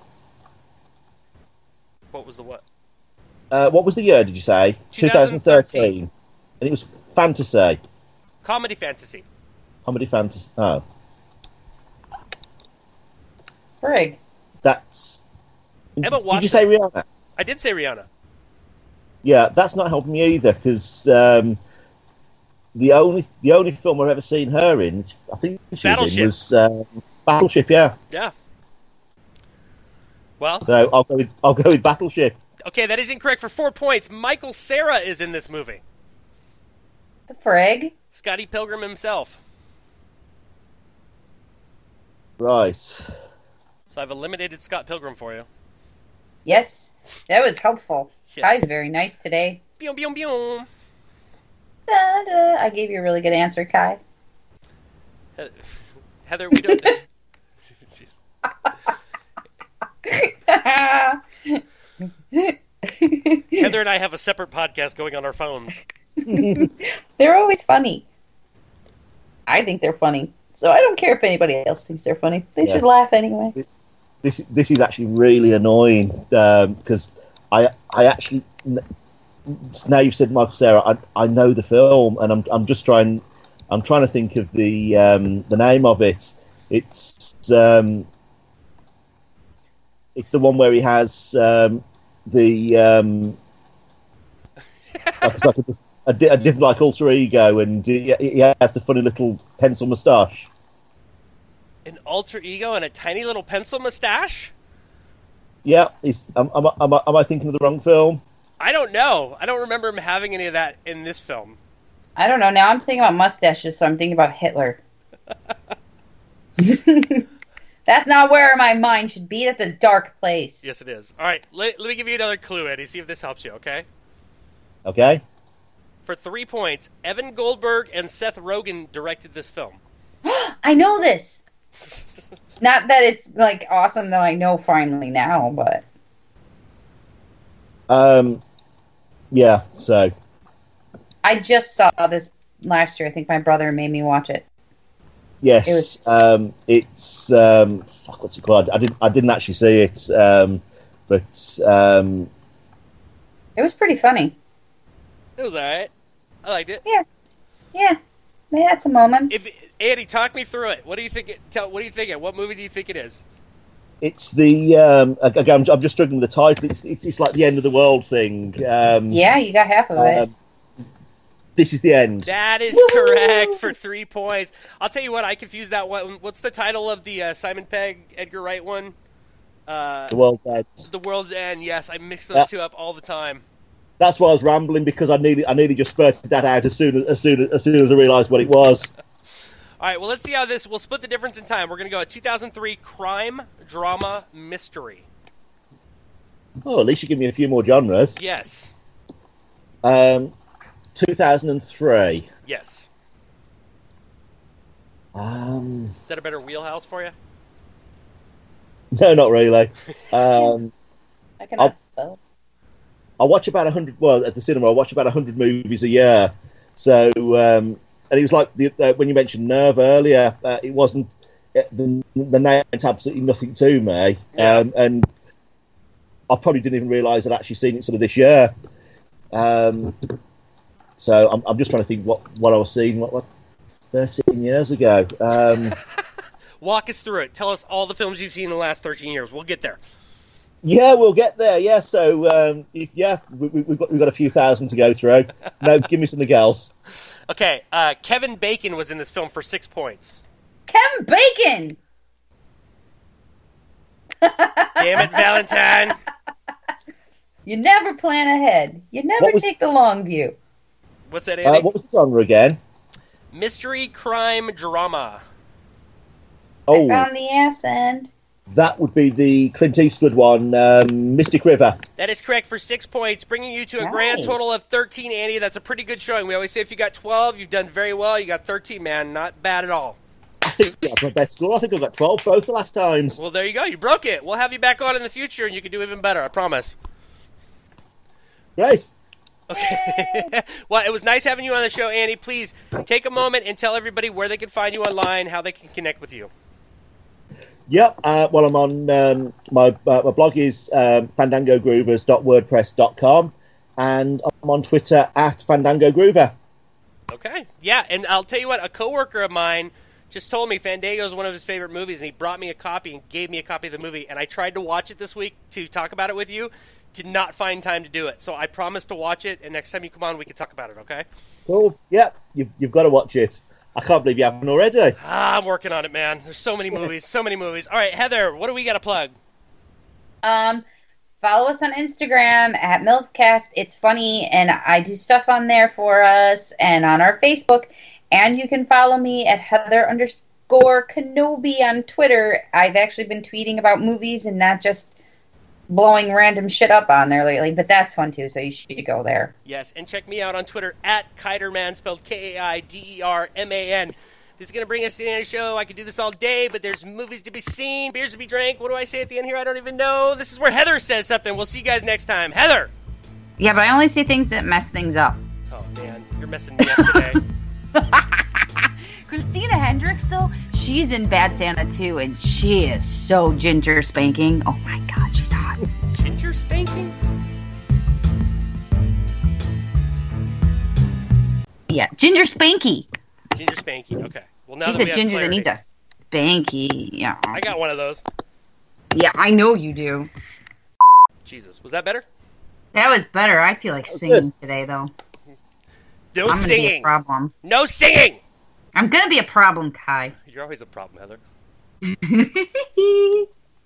what? What was the year? Did you say 2013? And it was fantasy. Comedy fantasy. Comedy fantasy. Oh, Frig. that's. Emma Watson. Did you say Rihanna? I did say Rihanna. Yeah, that's not helping me either because the only film I've ever seen her in, which I think she was in, was Battleship. Yeah. Yeah. Well, so I'll go with Battleship. Okay, that is incorrect for 4 points. Michael Cera is in this movie. The frig. Scotty Pilgrim himself. Right. So I've eliminated Scott Pilgrim for you. Yes, that was helpful. Yes. Kai's very nice today. Boom, boom, boom. Da-da. I gave you a really good answer, Kai. Heather, we don't. Heather and I have a separate podcast going on our phones. They're always funny. I think they're funny. So I don't care if anybody else thinks they're funny. They should laugh anyway. This is actually really annoying because I actually, now you've said Michael Cera, I know the film, and I'm trying to think of the name of it. It's the one where he has it's like a different like alter ego, and he has the funny little pencil moustache. An alter ego and a tiny little pencil mustache? Yeah, am I thinking of the wrong film? I don't know. I don't remember him having any of that in this film. I don't know. Now I'm thinking about mustaches, so I'm thinking about Hitler. That's not where my mind should be. That's a dark place. Yes, it is. All right, let me give you another clue, Eddie. See if this helps you, okay? Okay. For 3 points, Evan Goldberg and Seth Rogen directed this film. I know this. Not that it's like awesome that I know finally now, but yeah. So I just saw this last year. I think my brother made me watch it. yes, it's fuck, what's it called? I didn't actually see it, but it was pretty funny. It was all right. I liked it. Yeah. They had some moments. Andy, talk me through it. What do you think? What do you think? What movie do you think it is? it's the again. I'm just struggling with the title. It's like the end of the world thing. Yeah, you got half of it. This is the end. That is correct for 3 points. I'll tell you what, I confused that one. What's the title of the Simon Pegg, Edgar Wright one? The World's End. The World's End. Yes, I mix those two up all the time. That's why I was rambling, because I nearly just spurted that out as soon as I realised what it was. All right, well, let's see how this... We'll split the difference in time. We're going to go at 2003 crime, drama, mystery. Oh, at least you give me a few more genres. Yes. 2003. Yes. Is that a better wheelhouse for you? No, not really. I cannot spell. I watch about 100. Well, at the cinema, I watch about 100 movies a year. So, and it was like when you mentioned Nerve earlier, it wasn't the name's absolutely nothing to me, and I probably didn't even realise I'd actually seen it sort of this year. So I'm just trying to think what I was seeing 13 years ago. Walk us through it. Tell us all the films you've seen in the last 13 years. We'll get there. Yeah, we'll get there. Yeah, so we've got a few thousand to go through. No, give me something else. Okay, Kevin Bacon was in this film for 6 points. Kevin Bacon. Damn it, Valentine. You never plan ahead. You never take the long view. What's that, Andy? What was the genre again? Mystery, crime, drama. Oh, I found the ass end. That would be the Clint Eastwood one, Mystic River. That is correct for 6 points, bringing you to a grand total of 13, Andy. That's a pretty good showing. We always say if you got 12, you've done very well. You got 13, man. Not bad at all. I think that's my best score. I think I got 12 both the last times. Well, there you go. You broke it. We'll have you back on in the future, and you can do even better. I promise. Great. Okay. Well, it was nice having you on the show, Andy. Please take a moment and tell everybody where they can find you online, how they can connect with you. Yep. Well, I'm on my blog is fandangogroovers.wordpress.com, and I'm on Twitter at FandangoGroover. Okay. Yeah, and I'll tell you what, a coworker of mine just told me Fandango is one of his favorite movies, and he brought me a copy and gave me a copy of the movie, and I tried to watch it this week to talk about it with you. Did not find time to do it, so I promised to watch it, and next time you come on, we can talk about it, okay? Cool. Yep. You've got to watch it. I can't believe you haven't already. I'm working on it, man. There's so many movies, so many movies. All right, Heather, what do we got to plug? Follow us on Instagram at MILFcast. It's funny, and I do stuff on there for us, and on our Facebook. And you can follow me at Heather_Kenobi on Twitter. I've actually been tweeting about movies and not just blowing random shit up on there lately, but that's fun too, so you should go there. Yes, and check me out on Twitter at Keiderman, spelled Kaiderman. This is going to bring us to the end of the show. I could do this all day, but there's movies to be seen, beers to be drank. What do I say at the end here? I don't even know. This is where Heather says something. We'll see you guys next time. Heather! Yeah, but I only say things that mess things up. Oh, man. You're messing me up today. Christina Hendricks, though, she's in Bad Santa too, and she is so ginger spanking. Oh, my God, she's hot. Ginger spanking? Yeah, Ginger Spanky. Ginger Spanky. Okay. Well, now She's that a we have ginger that clarity, needs a Spanky. Yeah. I got one of those. Yeah, I know you do. Jesus, was that better? That was better. I feel like singing today, though. No I'm gonna be a singing. problem. No singing. I'm gonna be a problem, Kai. You're always a problem, Heather.